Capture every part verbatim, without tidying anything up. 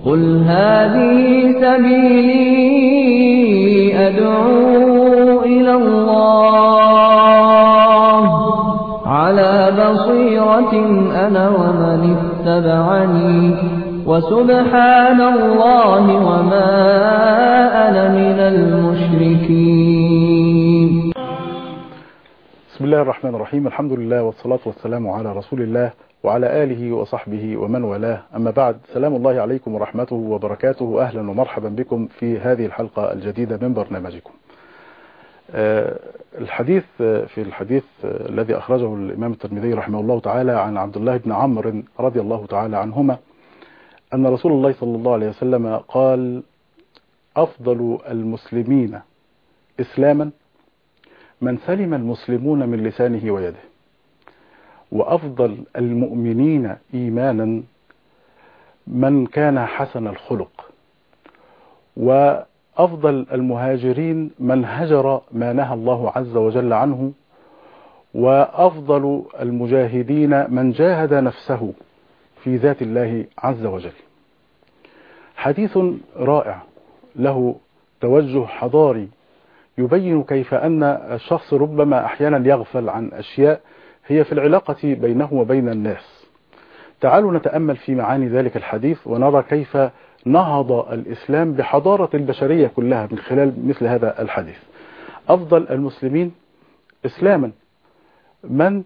قل هذه سبيلي أدعو إلى الله على بصيرة أنا ومن اتبعني وسبحان الله وما أنا من المشركين. بسم الله الرحمن الرحيم. الحمد لله والصلاة والسلام على رسول الله وعلى آله وصحبه ومن والاه، أما بعد. سلام الله عليكم ورحمته وبركاته. أهلا ومرحبا بكم في هذه الحلقة الجديدة من برنامجكم. الحديث في الحديث الذي أخرجه الإمام الترمذي رحمه الله تعالى عن عبد الله بن عمرو رضي الله تعالى عنهما أن رسول الله صلى الله عليه وسلم قال: أفضل المسلمين إسلاما من سلم المسلمون من لسانه ويده، وأفضل المؤمنين إيمانا من كان حسن الخلق، وأفضل المهاجرين من هجر ما نهى الله عز وجل عنه، وأفضل المجاهدين من جاهد نفسه في ذات الله عز وجل. حديث رائع له توجه حضاري يبين كيف أن الشخص ربما أحيانا يغفل عن أشياء هي في العلاقة بينه وبين الناس. تعالوا نتأمل في معاني ذلك الحديث ونرى كيف نهض الإسلام بحضارة البشرية كلها من خلال مثل هذا الحديث. أفضل المسلمين إسلاما من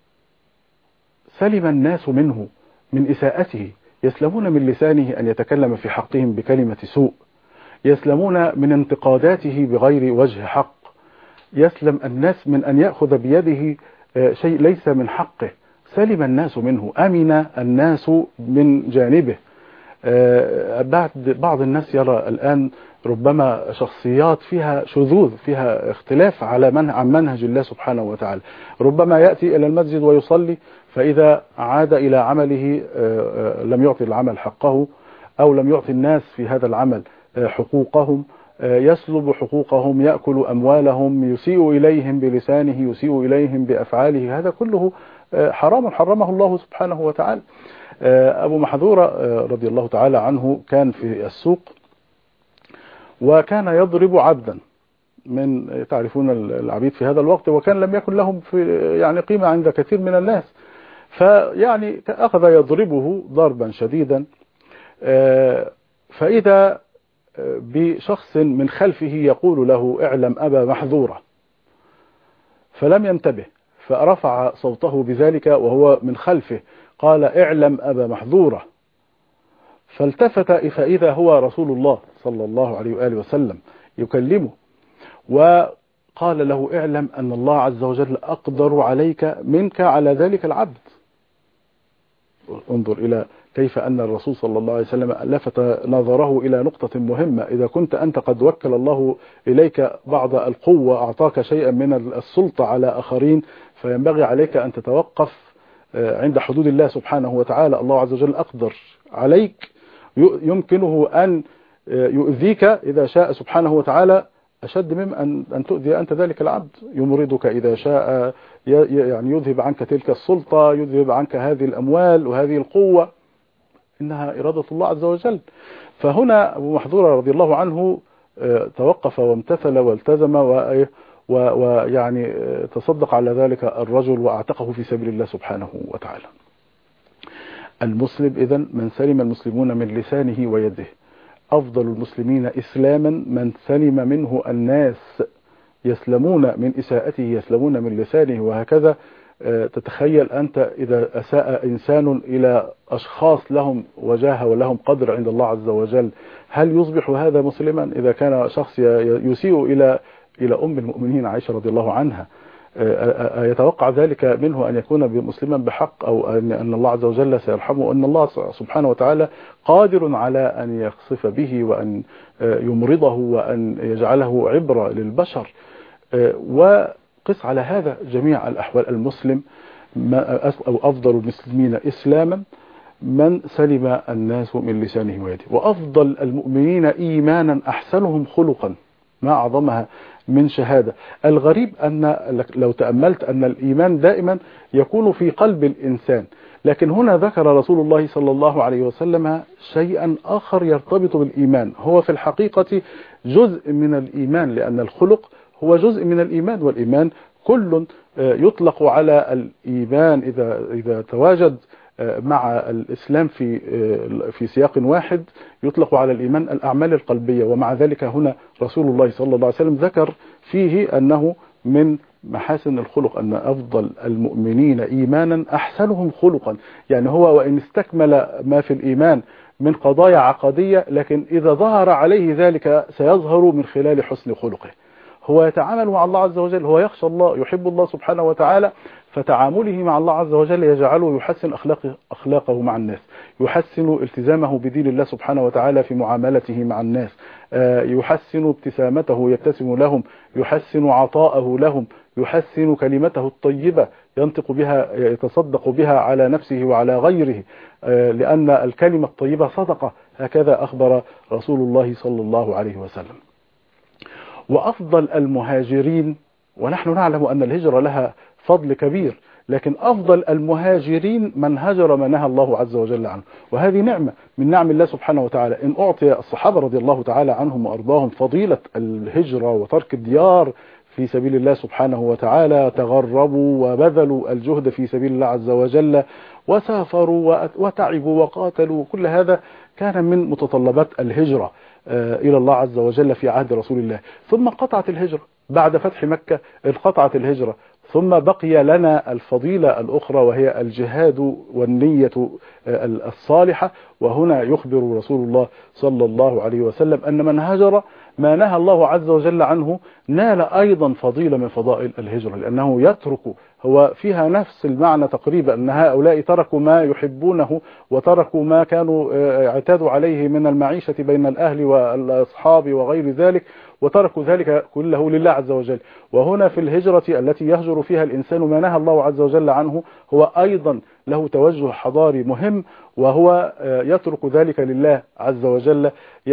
سلم الناس منه من إساءته، يسلمون من لسانه أن يتكلم في حقهم بكلمة سوء، يسلمون من انتقاداته بغير وجه حق، يسلم الناس من أن يأخذ بيده شيء ليس من حقه، سلم الناس منه، أمن الناس من جانبه. بعد بعض الناس يرى الآن ربما شخصيات فيها شذوذ، فيها اختلاف على من عن منهج الله سبحانه وتعالى، ربما يأتي إلى المسجد ويصلي، فإذا عاد إلى عمله لم يعطي العمل حقه، أو لم يعطي الناس في هذا العمل حقوقهم، يسلب حقوقهم، يأكل أموالهم، يسيء إليهم بلسانه، يسيء إليهم بأفعاله. هذا كله حرام حرمه الله سبحانه وتعالى. أبو محذورة رضي الله تعالى عنه كان في السوق وكان يضرب عبدا من تعرفون العبيد في هذا الوقت، وكان لم يكن لهم في يعني قيمة عند كثير من الناس، فيعني أخذ يضربه ضربا شديدا، فإذا بشخص من خلفه يقول له: اعلم أبا محذورة، فلم ينتبه فرفع صوته بذلك وهو من خلفه، قال: اعلم أبا محذورة، فالتفت فإذا هو رسول الله صلى الله عليه وآله وسلم يكلمه، وقال له: اعلم أن الله عز وجل أقدر عليك منك على ذلك العبد. انظر إلى كيف أن الرسول صلى الله عليه وسلم لفت نظره إلى نقطة مهمة. إذا كنت أنت قد وكل الله إليك بعض القوة، أعطاك شيئا من السلطة على آخرين، فينبغي عليك أن تتوقف عند حدود الله سبحانه وتعالى. الله عز وجل أقدر عليك، يمكنه أن يؤذيك إذا شاء سبحانه وتعالى أشد مما أن أن تؤذي أنت ذلك العبد، يمرضك إذا شاء، يعني يذهب عنك تلك السلطة، يذهب عنك هذه الأموال وهذه القوة، إنها إرادة الله عز وجل. فهنا أبو محذورة رضي الله عنه توقف وامتثل والتزم، ويعني تصدق على ذلك الرجل وأعتقه في سبيل الله سبحانه وتعالى. المسلم إذن من سلم المسلمون من لسانه ويده. أفضل المسلمين إسلاما من سلم منه الناس، يسلمون من إساءته، يسلمون من لسانه. وهكذا تتخيل أنت إذا أساء إنسان إلى أشخاص لهم وجاهة ولهم قدر عند الله عز وجل، هل يصبح هذا مسلما؟ إذا كان شخص يسيء إلى إلى أم المؤمنين عائشة رضي الله عنها، يتوقع ذلك منه أن يكون مسلما بحق، أو أن الله عز وجل سيرحمه، أن الله سبحانه وتعالى قادر على أن يخسف به وأن يمرضه وأن يجعله عبرة للبشر. وقس على هذا جميع الأحوال. المسلم أو أفضل المسلمين إسلاما من سلم الناس من لسانه ويده، وأفضل المؤمنين إيمانا أحسنهم خلقا. ما أعظمها من شهادة. الغريب أن لو تأملت أن الإيمان دائما يكون في قلب الإنسان، لكن هنا ذكر رسول الله صلى الله عليه وسلم شيئا آخر يرتبط بالإيمان، هو في الحقيقة جزء من الإيمان، لأن الخلق هو جزء من الإيمان، والإيمان كل يطلق على الإيمان إذا إذا تواجد مع الإسلام في في سياق واحد يطلق على الإيمان الأعمال القلبية. ومع ذلك هنا رسول الله صلى الله عليه وسلم ذكر فيه أنه من محاسن الخلق أن أفضل المؤمنين إيمانا أحسنهم خلقا. يعني هو وإن استكمل ما في الإيمان من قضايا عقدية، لكن إذا ظهر عليه ذلك سيظهر من خلال حسن خلقه. هو يتعامل مع الله عز وجل، هو يخشى الله، يحب الله سبحانه وتعالى، فتعامله مع الله عز وجل يجعله يحسن أخلاقه, أخلاقه مع الناس، يحسن التزامه بدين الله سبحانه وتعالى في معاملته مع الناس، يحسن ابتسامته يبتسم لهم، يحسن عطاءه لهم، يحسن كلمته الطيبة ينطق بها يتصدق بها على نفسه وعلى غيره، لأن الكلمة الطيبة صدقة، هكذا أخبر رسول الله صلى الله عليه وسلم. وأفضل المهاجرين، ونحن نعلم أن الهجرة لها فضل كبير، لكن أفضل المهاجرين من هجر ما نهى الله عز وجل عنه، وهذه نعمة من نعم الله سبحانه وتعالى. إن أعطي الصحابة رضي الله تعالى عنهم وأرضاهم فضيلة الهجرة وترك الديار في سبيل الله سبحانه وتعالى، تغربوا وبذلوا الجهد في سبيل الله عز وجل، وسافروا وتعبوا وقاتلوا، كل هذا كان من متطلبات الهجرة إلى الله عز وجل في عهد رسول الله. ثم قطعت الهجرة بعد فتح مكة، انقطعت الهجرة، ثم بقي لنا الفضيلة الأخرى وهي الجهاد والنية الصالحة. وهنا يخبر رسول الله صلى الله عليه وسلم أن من هجر ما نهى الله عز وجل عنه نال أيضا فضيلة من فضائل الهجرة، لأنه يترك، هو فيها نفس المعنى تقريبا، أن هؤلاء تركوا ما يحبونه وتركوا ما كانوا اعتادوا عليه من المعيشة بين الأهل والأصحاب وغير ذلك، وتركوا ذلك كله لله عز وجل. وهنا في الهجرة التي يهجر فيها الإنسان ما نهى الله عز وجل عنه هو أيضا له توجه حضاري مهم، وهو يترك ذلك لله عز وجل،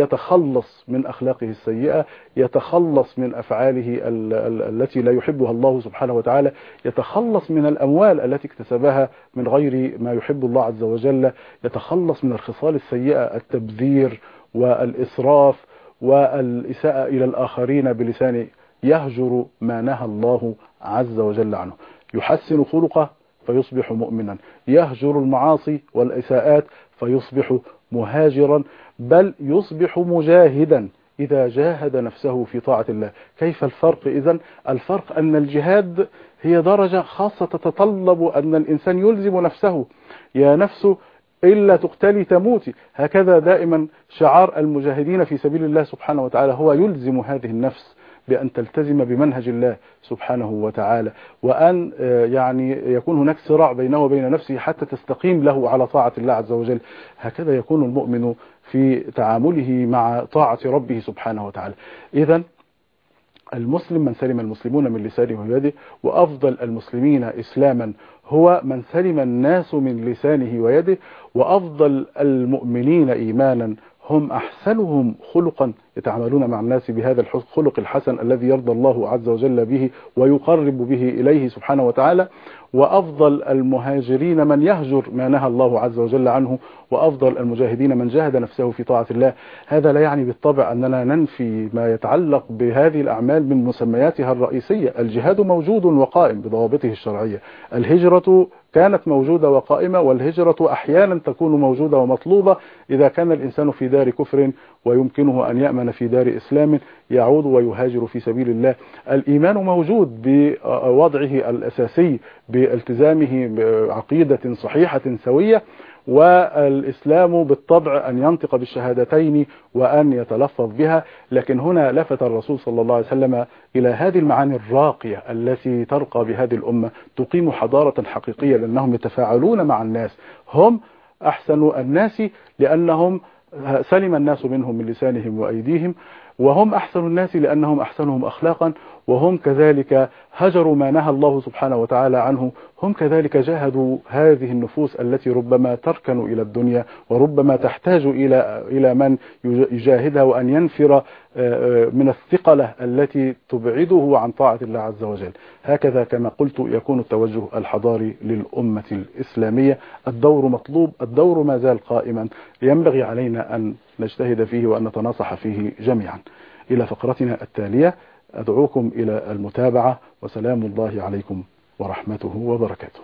يتخلص من أخلاقه السيئة، يتخلص من أفعاله التي لا يحبها الله سبحانه وتعالى، يتخلص من الأموال التي اكتسبها من غير ما يحب الله عز وجل، يتخلص من الخصال السيئة، التبذير والإسراف والإساءة إلى الآخرين بلسانه، يهجر ما نهى الله عز وجل عنه، يحسن خلقه فيصبح مؤمنا، يهجر المعاصي والإساءات فيصبح مهاجرا، بل يصبح مجاهدا إذا جاهد نفسه في طاعة الله. كيف الفرق إذن؟ الفرق أن الجهاد هي درجة خاصة تتطلب أن الإنسان يلزم نفسه، يا نفس إلا تقتلي تموتي، هكذا دائما شعار المجاهدين في سبيل الله سبحانه وتعالى، هو يلزم هذه النفس بأن تلتزم بمنهج الله سبحانه وتعالى، وأن يعني يكون هناك صراع بينه وبين نفسه حتى تستقيم له على طاعة الله عز وجل. هكذا يكون المؤمن في تعامله مع طاعة ربه سبحانه وتعالى. إذن المسلم من سلم المسلمون من لسانه ويده، وأفضل المسلمين إسلاما هو من سلم الناس من لسانه ويده، وأفضل المؤمنين إيمانا هم أحسنهم خلقا، يتعاملون مع الناس بهذا الخلق الحسن الذي يرضى الله عز وجل به ويقرب به إليه سبحانه وتعالى. وأفضل المهاجرين من يهجر ما نهى الله عز وجل عنه، وأفضل المجاهدين من جاهد نفسه في طاعة الله. هذا لا يعني بالطبع أننا ننفي ما يتعلق بهذه الأعمال من مسمياتها الرئيسية. الجهاد موجود وقائم بضوابطه الشرعية، الهجرة كانت موجودة وقائمة، والهجرة أحيانا تكون موجودة ومطلوبة إذا كان الإنسان في دار كفر ويمكنه أن يأمن في دار إسلام يعود ويهاجر في سبيل الله. الإيمان موجود بوضعه الأساسي بالتزامه بعقيدة صحيحة سوية، والإسلام بالطبع أن ينطق بالشهادتين وأن يتلفظ بها. لكن هنا لفت الرسول صلى الله عليه وسلم إلى هذه المعاني الراقية التي ترقى بهذه الأمة، تقيم حضارة حقيقية، لأنهم يتفاعلون مع الناس، هم أحسن الناس لأنهم سلم الناس منهم من لسانهم وأيديهم، وهم أحسن الناس لأنهم أحسنهم أخلاقا، وهم كذلك هجروا ما نهى الله سبحانه وتعالى عنه، هم كذلك جاهدوا هذه النفوس التي ربما تركن إلى الدنيا وربما تحتاج إلى إلى من يجاهدها وأن ينفر من الثقلة التي تبعده عن طاعة الله عز وجل. هكذا كما قلت يكون التوجه الحضاري للأمة الإسلامية. الدور مطلوب، الدور ما زال قائما، ينبغي علينا أن نجتهد فيه وأن نتناصح فيه جميعا. إلى فقرتنا التالية أدعوكم إلى المتابعة، وسلام الله عليكم ورحمته وبركاته.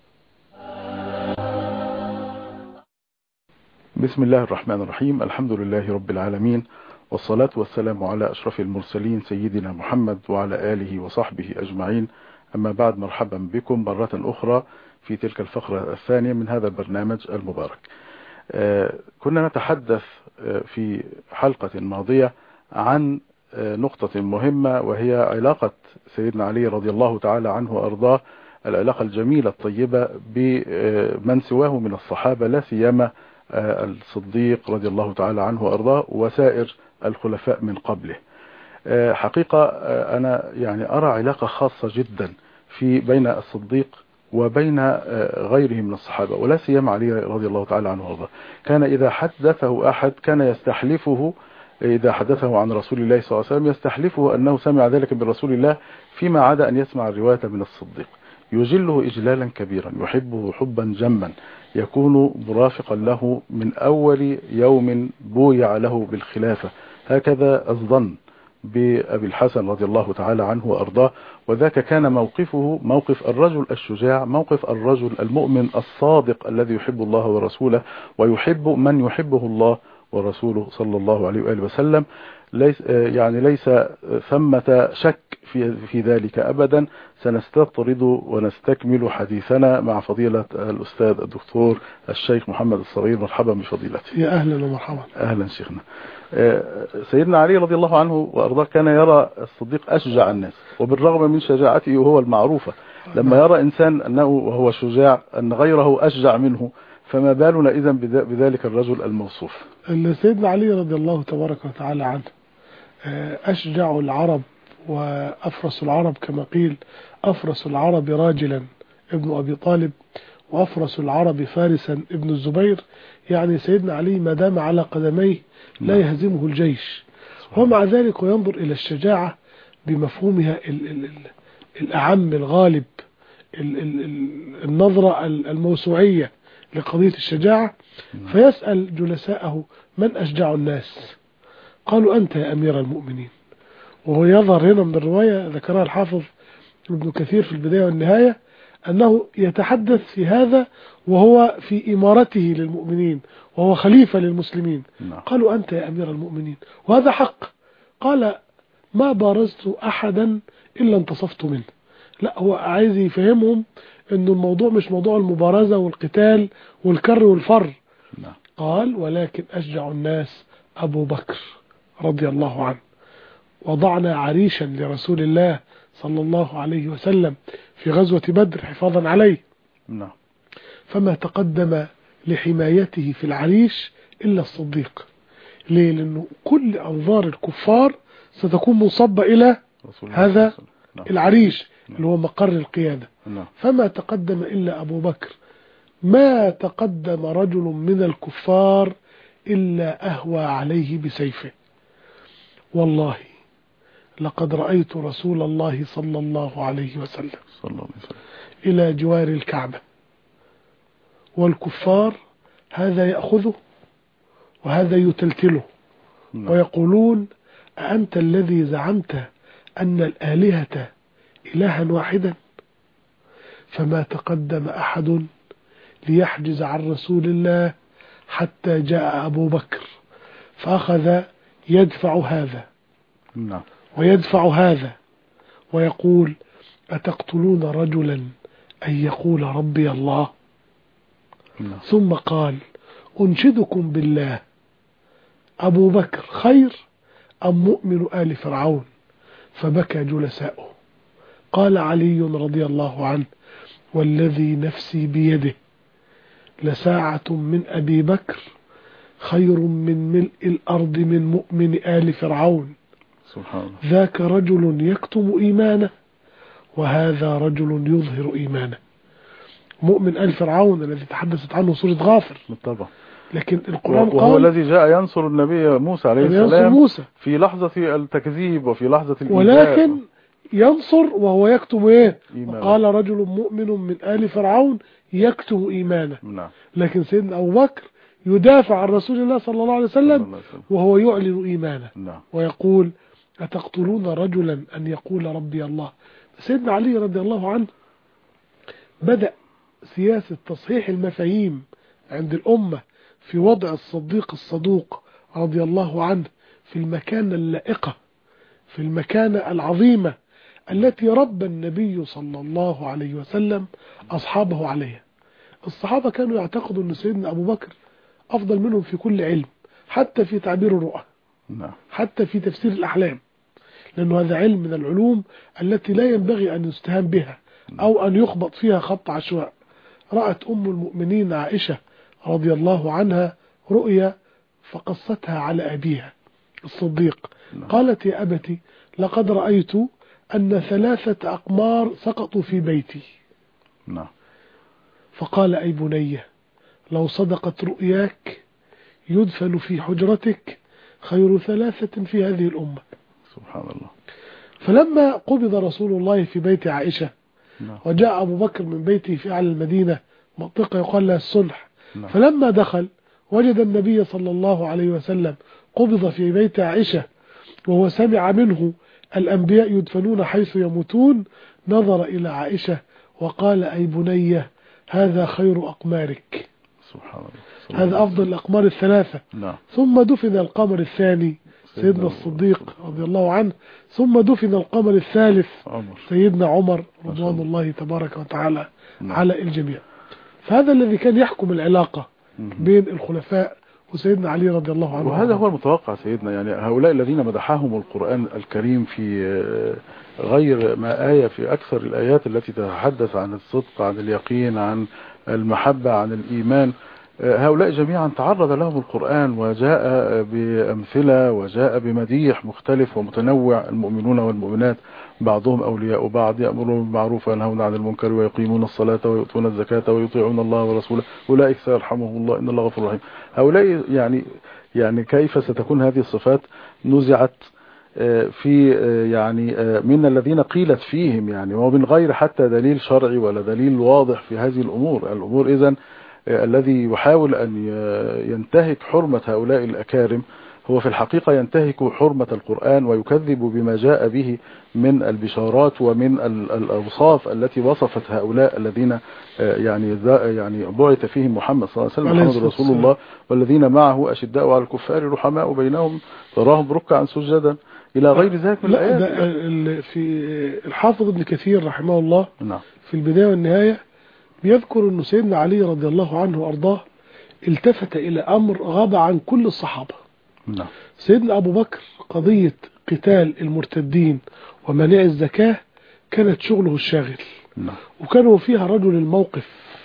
بسم الله الرحمن الرحيم. الحمد لله رب العالمين، والصلاة والسلام على أشرف المرسلين سيدنا محمد وعلى آله وصحبه أجمعين. أما بعد، مرحبا بكم مرة أخرى في تلك الفقرة الثانية من هذا البرنامج المبارك. آه كنا نتحدث آه في حلقة ماضية عن آه نقطة مهمة، وهي علاقة سيدنا علي رضي الله تعالى عنه وأرضاه، العلاقة الجميلة الطيبة بمن سواه من الصحابة، لا سيما آه الصديق رضي الله تعالى عنه وأرضاه وسائر الخلفاء من قبله. آه حقيقة آه أنا يعني أرى علاقة خاصة جدا في بين الصديق وبين غيره من الصحابة، ولا سيما علي رضي الله تعالى عنه وارضاه. كان إذا حدثه أحد كان يستحلفه، إذا حدثه عن رسول الله صلى الله عليه وسلم يستحلفه أنه سمع ذلك من رسول الله، فيما عدا أن يسمع الرواية من الصديق. يجله إجلالا كبيرا، يحبه حبا جما، يكون مرافقا له من أول يوم بويع له بالخلافة. هكذا الظن بأبي الحسن رضي الله تعالى عنه وأرضاه، وذاك كان موقفه موقف الرجل الشجاع، موقف الرجل المؤمن الصادق الذي يحب الله ورسوله ويحب من يحبه الله ورسوله صلى الله عليه وآله وسلم. ليس يعني ليس ثمة شك في في ذلك أبدا. سنستطرد ونستكمل حديثنا مع فضيلة الأستاذ الدكتور الشيخ محمد الصغير. مرحبا بفضيلته. يا أهلا ومرحبا. أهلا شيخنا. سيدنا علي رضي الله عنه وأرضاه كان يرى الصديق أشجع الناس، وبالرغم من شجاعته وهو المعروفة، لما يرى إنسان أنه وهو شجاع أن غيره أشجع منه، فما بالنا إذن بذلك الرجل الموصوف. سيدنا علي رضي الله تبارك وتعالى عنه أشجع العرب وأفرس العرب، كما قيل أفرس العرب راجلا ابن أبي طالب، وأفرس العرب فارسا ابن الزبير. يعني سيدنا علي ما دام على قدميه لا يهزمه الجيش، ومع ذلك ينظر إلى الشجاعة بمفهومها ال ال ال الأعم الغالب، ال ال النظرة الموسوعية لقضية الشجاعة، فيسأل جلساءه: من أشجع الناس؟ قالوا: أنت يا أمير المؤمنين. وهو يظهر هنا من الرواية ذكرها الحافظ ابن كثير في البداية والنهاية أنه يتحدث في هذا وهو في إمارته للمؤمنين وهو خليفة للمسلمين. قالوا: أنت يا أمير المؤمنين، وهذا حق. قال: ما بارزت أحدا إلا انتصفت منه. لا، هو عايز يفهمهم أن الموضوع مش موضوع المبارزة والقتال والكر والفر. قال: ولكن أشجع الناس أبو بكر رضي الله عنه، وضعنا عريشا لرسول الله صلى الله عليه وسلم في غزوة بدر حفاظا عليه، فما تقدم لحمايته في العريش إلا الصديق. ليه؟ لأنه كل أنظار الكفار ستكون منصبة إلى هذا العريش اللي هو مقر القيادة، فما تقدم إلا أبو بكر. ما تقدم رجل من الكفار إلا أهوى عليه بسيفه. والله لقد رأيت رسول الله صلى الله عليه وسلم إلى جوار الكعبة، والكفار هذا يأخذه وهذا يتلتله، ويقولون: أأنت الذي زعمت أن الآلهة إلها واحدا؟ فما تقدم أحد ليحجز عن رسول الله حتى جاء أبو بكر، فأخذ يدفع هذا ويدفع هذا ويقول: أتقتلون رجلا أن يقول ربي الله؟ ثم قال: أنشدكم بالله، أبو بكر خير أم مؤمن آل فرعون؟ فبكى جلساؤه. قال علي رضي الله عنه: والذي نفسي بيده لساعة من أبي بكر خير من ملء الأرض من مؤمن آل فرعون. سبحان الله. ذاك رجل يكتم إيمانه وهذا رجل يظهر إيمانه. مؤمن آل فرعون الذي تحدثت عنه سورة غافر بالطبع. لكن القرآن قال وهو الذي جاء ينصر النبي موسى عليه السلام موسى في لحظة التكذيب وفي لحظة الإيذاء، ولكن ينصر وهو يكتم ايه؟ إيمانه. قال رجل مؤمن من آل فرعون يكتم إيمانه. نعم. لكن سيدنا أبو بكر يدافع عن رسول الله صلى الله عليه وسلم وهو يعلن إيمانه. نعم. ويقول أتقتلون رجلا أن يقول ربي الله. سيدنا علي رضي الله عنه بدأ سياسة تصحيح المفاهيم عند الأمة في وضع الصديق الصدوق رضي الله عنه في المكانة اللائقة، في المكانة العظيمة التي ربى النبي صلى الله عليه وسلم أصحابه عليها. الصحابة كانوا يعتقدوا أن سيدنا أبو بكر أفضل منهم في كل علم، حتى في تعبير الرؤى، حتى في تفسير الأحلام، لأنه هذا علم من العلوم التي لا ينبغي أن يستهان بها أو أن يخبط فيها خط عشواء. رأت أم المؤمنين عائشة رضي الله عنها رؤيا فقصتها على أبيها الصديق. قالت يا أبتي لقد رأيت أن ثلاثة أقمار سقطوا في بيتي. فقال أي بنية لو صدقت رؤياك يدفن في حجرتك خير ثلاثة في هذه الأمة. سبحان الله. فلما قبض رسول الله في بيت عائشة وجاء أبو بكر من بيته في أعلى المدينة منطقة يقال لها الصلح، فلما دخل وجد النبي صلى الله عليه وسلم قبض في بيت عائشة وهو سمع منه الأنبياء يدفنون حيث يموتون، نظر إلى عائشة وقال أي بنية هذا خير أقمارك. سبحان الله. هذا أفضل الأقمار الثلاثة. نعم. ثم دفن القمر الثاني سيدنا الصديق رضي الله عنه، ثم دفن القمر الثالث عمر. سيدنا عمر رضوان الله تبارك وتعالى نعم. على الجميع. فهذا الذي كان يحكم العلاقة بين الخلفاء وسيدنا علي رضي الله عنه. وهذا هو المتوقع سيدنا، يعني هؤلاء الذين مدحهم القرآن الكريم في غير ما آية في أكثر الآيات التي تتحدث عن الصدق، عن اليقين، عن المحبة، عن الإيمان، هؤلاء جميعا تعرض لهم القرآن وجاء بأمثلة وجاء بمديح مختلف ومتنوع. المؤمنون والمؤمنات بعضهم أولياء بعض، يأمرون بالمعروف وينهون عن المنكر ويقيمون الصلاة ويؤتون الزكاة ويطيعون الله ورسوله أولئك سيرحمهم الله إن الله غفور رحيم. هؤلاء يعني يعني كيف ستكون هذه الصفات نزعت في يعني من الذين قيلت فيهم، يعني ومن غير حتى دليل شرعي ولا دليل واضح في هذه الأمور. الأمور إذن الذي يحاول أن ينتهك حرمة هؤلاء الأكارم هو في الحقيقة ينتهك حرمة القرآن ويكذب بما جاء به من البشارات ومن الأوصاف التي وصفت هؤلاء الذين يعني يعني بعث فيهم محمد صلى الله عليه وسلم محمد رسول الله والذين معه أشداء على الكفار رحماء بينهم تراهم ركعا سجدا إلى غير ذلك من الآيات. في الحافظ ابن كثير رحمه الله نعم. في البداية والنهاية بيذكر أن سيدنا علي رضي الله عنه وأرضاه التفت إلى أمر غاب عن كل الصحابة. نعم. سيدنا أبو بكر قضية قتال المرتدين ومنع الزكاة كانت شغله الشاغل. نعم. وكانوا فيها رجل الموقف.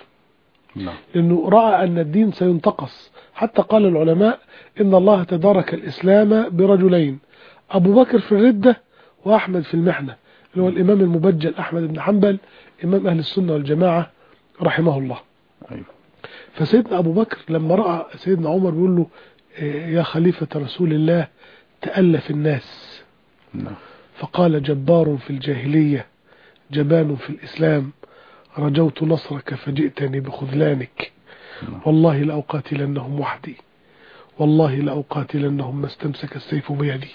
نعم. لأنه رأى أن الدين سينتقص، حتى قال العلماء إن الله تدارك الإسلام برجلين، أبو بكر في الردة وأحمد في المحنة، اللي هو الإمام المبجل أحمد بن حنبل إمام أهل السنة والجماعة رحمه الله. أيوه. فسيدنا أبو بكر لما رأى سيدنا عمر بيقول له يا خليفة رسول الله تألف الناس. نعم. فقال جبار في الجاهلية جبان في الإسلام رجوت نصرك فجئتني بخذلانك. نعم. والله لأقاتلنهم وحدي، والله لأقاتلنهم ما استمسك السيف بيدي.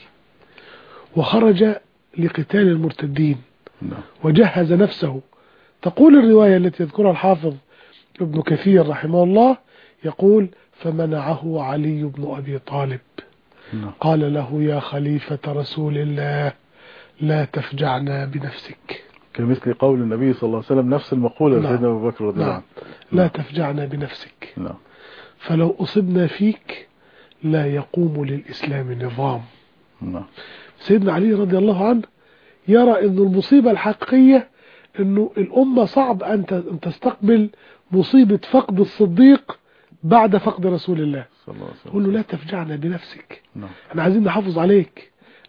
وخرج لقتال المرتدين. نعم. وجهز نفسه. تقول الرواية التي يذكرها الحافظ ابن كثير رحمه الله يقول فمنعه علي بن أبي طالب. نعم. قال له يا خليفة رسول الله لا تفجعنا بنفسك، كمثل قول النبي صلى الله عليه وسلم نفس المقولة نعم. سيدنا أبو بكر رضي الله عنه. لا تفجعنا بنفسك. نعم. فلو أصبنا فيك لا يقوم للإسلام نظام. نعم. سيدنا علي رضي الله عنه يرى أن المصيبة الحقيقية أنه الأمة صعب أن تستقبل مصيبة فقد الصديق بعد فقد رسول الله. صلى الله عليه وسلم. قل له لا تفجعنا بنفسك. نعم. احنا عايزين نحافظ عليك،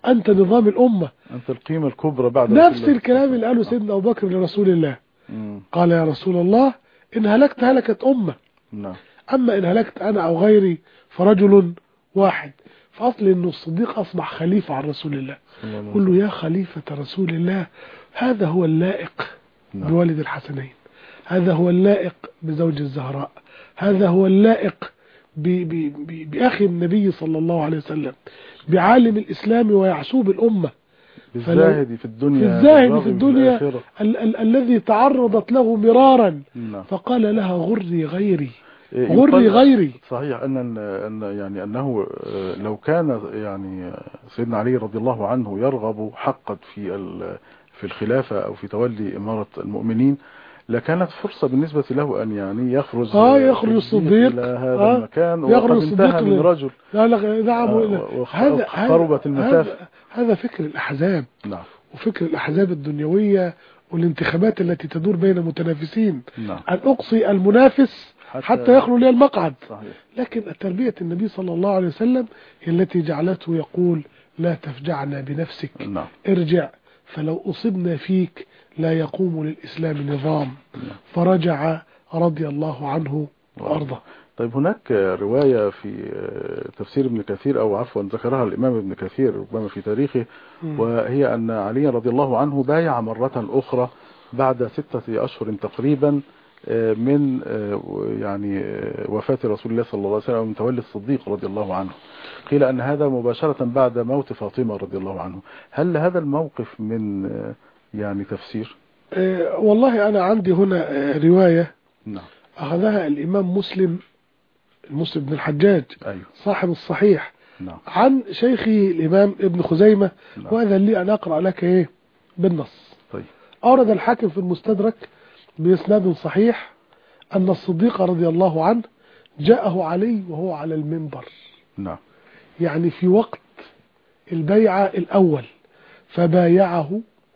أنت نظام الأمة، أنت القيمة الكبرى بعد نفس الكلام اللي قاله سيدنا أبو بكر لرسول الله. مم. قال يا رسول الله إن هلكت هلكت أمة، نعم. أما إن هلكت أنا أو غيري فرجل واحد. فأصل إنه الصديق أصبح خليفة عن رسول الله. قل له يا خليفة رسول الله، هذا هو اللائق نعم. بوالد الحسنين، هذا هو اللائق بزوج الزهراء، هذا هو اللائق ب- ب- ب- بأخي النبي صلى الله عليه وسلم، بعالم الإسلام ويعسوب الأمة، بالزاهد في الدنيا، في الزاهد في بالراغب الدنيا الآخرة. ال ال الذي تعرضت له مرارا. نعم. فقال لها غري غيري، إيه، غري يقال- غيري. صحيح أن أن يعني أنه آه، لو كان يعني سيدنا علي رضي الله عنه يرغب حقا في ال- في الخلافة أو في تولي إمارة المؤمنين، لكانت فرصة بالنسبة له أن يعني يخرج اه يخرج الصديق إلى هذا آه المكان، يخرج وقد الصديق انتهى من ل- رجل. لا لا نعم آه، آه وخ- هذا خربت المسافة. هذا, هذا فكر الأحزاب، نعم. وفكر الأحزاب الدنيوية والانتخابات التي تدور بين متنافسين، نعم. أن أقصي المنافس حتى, حتى يخلو لي المقعد. صحيح. لكن تربية النبي صلى الله عليه وسلم هي التي جعلته يقول لا تفجعنا بنفسك، نعم. ارجع فلو أصبنا فيك لا يقوم للإسلام نظام. نعم. فرجع رضي الله عنه وأرضه. طيب هناك رواية في تفسير ابن كثير، أو عفوا ذكرها الإمام ابن كثير ربما في تاريخه، م. وهي أن علي رضي الله عنه بايع مرة أخرى بعد ستة أشهر تقريبا من يعني وفاة رسول الله صلى الله عليه وسلم، ومن تولي الصديق رضي الله عنه. قيل أن هذا مباشرة بعد موت فاطمة رضي الله عنه. هل هذا الموقف من يعني تفسير؟ أه والله أنا عندي هنا رواية نعم. أخذها الإمام مسلم المسلم بن الحجاج، أيوه. صاحب الصحيح، نعم. عن شيخي الإمام ابن خزيمة. نعم. وهذا لي أن أقرأ لك إيه بالنص. طيب. أورد الحاكم في المستدرك بإسناد صحيح أن الصديق رضي الله عنه جاءه علي وهو على المنبر، نعم. يعني في وقت البيعة الأول، فبايعه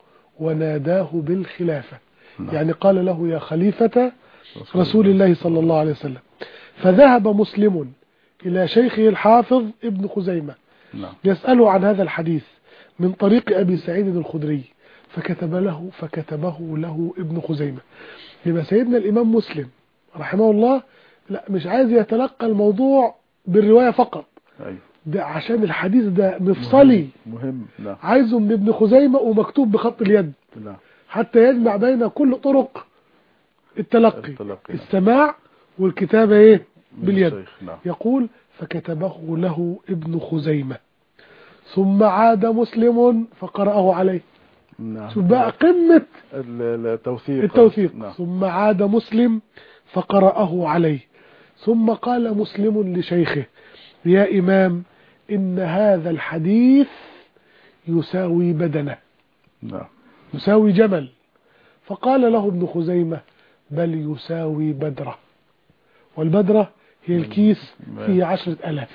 وناداه بالخلافة. نعم. يعني قال له يا خليفة رسول الله صلى الله عليه وسلم. فذهب مسلم إلى شيخه الحافظ ابن خزيمة نعم. يسأله عن هذا الحديث من طريق أبي سعيد الخدري، فكتب له فكتبه له ابن خزيمة. يبقى سيدنا الإمام مسلم رحمه الله لا مش عايز يتلقى الموضوع بالرواية فقط، أيوه. ده عشان الحديث ده مفصلي، مهم. مهم. نعم. عايزه من ابن خزيمة ومكتوب بخط اليد، نعم. حتى يجمع بين كل طرق التلقي، التلقي. السماع والكتابة ايه باليد. نعم. يقول فكتبه له ابن خزيمة، ثم عاد مسلم فقرأه عليه. نعم. شوف بقى قمة التوثيق. التوثيق. نعم. ثم عاد مسلم فقرأه عليه، ثم قال مسلم لشيخه يا إمام إن هذا الحديث يساوي بدنه، نعم. يساوي جمل. فقال له ابن خزيمة بل يساوي بدرة، والبدرة هي الكيس فيه عشرة ألاف.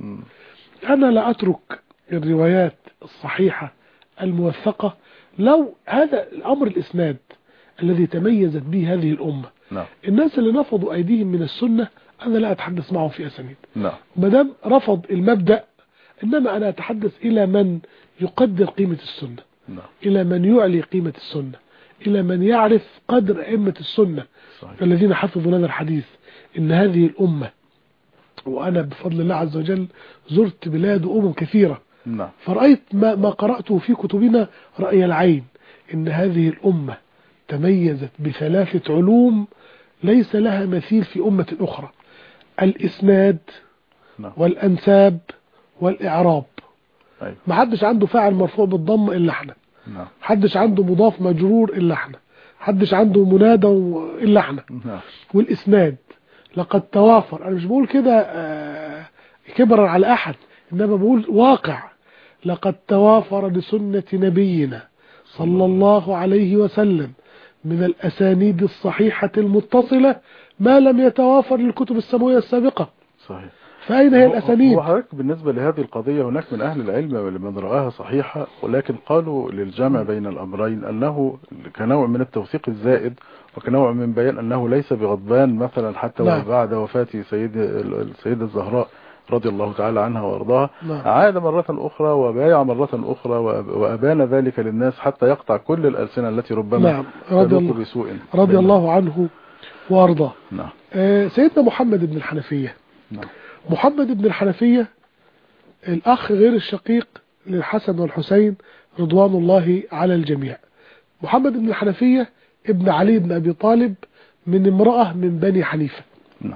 أنا لا أترك الروايات الصحيحة الموثقة لو هذا الأمر الإسناد الذي تميزت به هذه الأمة. نعم. الناس اللي نفضوا أيديهم من السنة أنا لا أتحدث معهم في أسانيد. نعم. مدام رفض المبدأ، إنما أنا أتحدث إلى من يقدر قيمة السنة، نعم. إلى من يعلي قيمة السنة، إلى من يعرف قدر أئمة السنة. صحيح. الذين حفظوا لنا الحديث. إن هذه الأمة، وأنا بفضل الله عز وجل زرت بلاد وأمم كثيرة، نعم. فرأيت ما, ما قرأته في كتبنا رأي العين، إن هذه الأمة تميزت بثلاثة علوم ليس لها مثيل في أمة أخرى: الإسناد، نعم. والأنساب، والإعراب. أيوة. ما حدش عنده فاعل مرفوع بالضم إلا احنا، نعم. حدش عنده مضاف مجرور إلا احنا، حدش عنده منادى إلا احنا. نعم. والإسناد لقد توافر، أنا مش بقول كده آه كبرا على أحد، إنما بقول واقع، لقد توافر لسنة نبينا صلى الله عليه وسلم من الأسانيد الصحيحة المتصلة ما لم يتوافر للكتب السماوية السابقة. صحيح. فأين هي الأسانيد؟ وحضرتك بالنسبة لهذه القضية هناك من أهل العلم من رآها صحيحة، ولكن قالوا للجمع بين الأمرين أنه كنوع من التوثيق الزائد، وكنوع من بيان أنه ليس بغضبان مثلا حتى نعم. بعد وفاة سيد السيدة الزهراء رضي الله تعالى عنها وارضاها نعم. عاد مرة أخرى وبايع مرة أخرى وأبان ذلك للناس حتى يقطع كل الألسنة التي ربما نعم. رضي تلوق الله, بسوء رضي الله عنه وارضاه. نعم. آه سيدنا محمد بن الحنفية. نعم. محمد بن الحنفية الأخ غير الشقيق للحسن والحسين رضوان الله على الجميع. محمد بن الحنفية ابن علي بن أبي طالب من امرأة من بني حنيفة. نعم.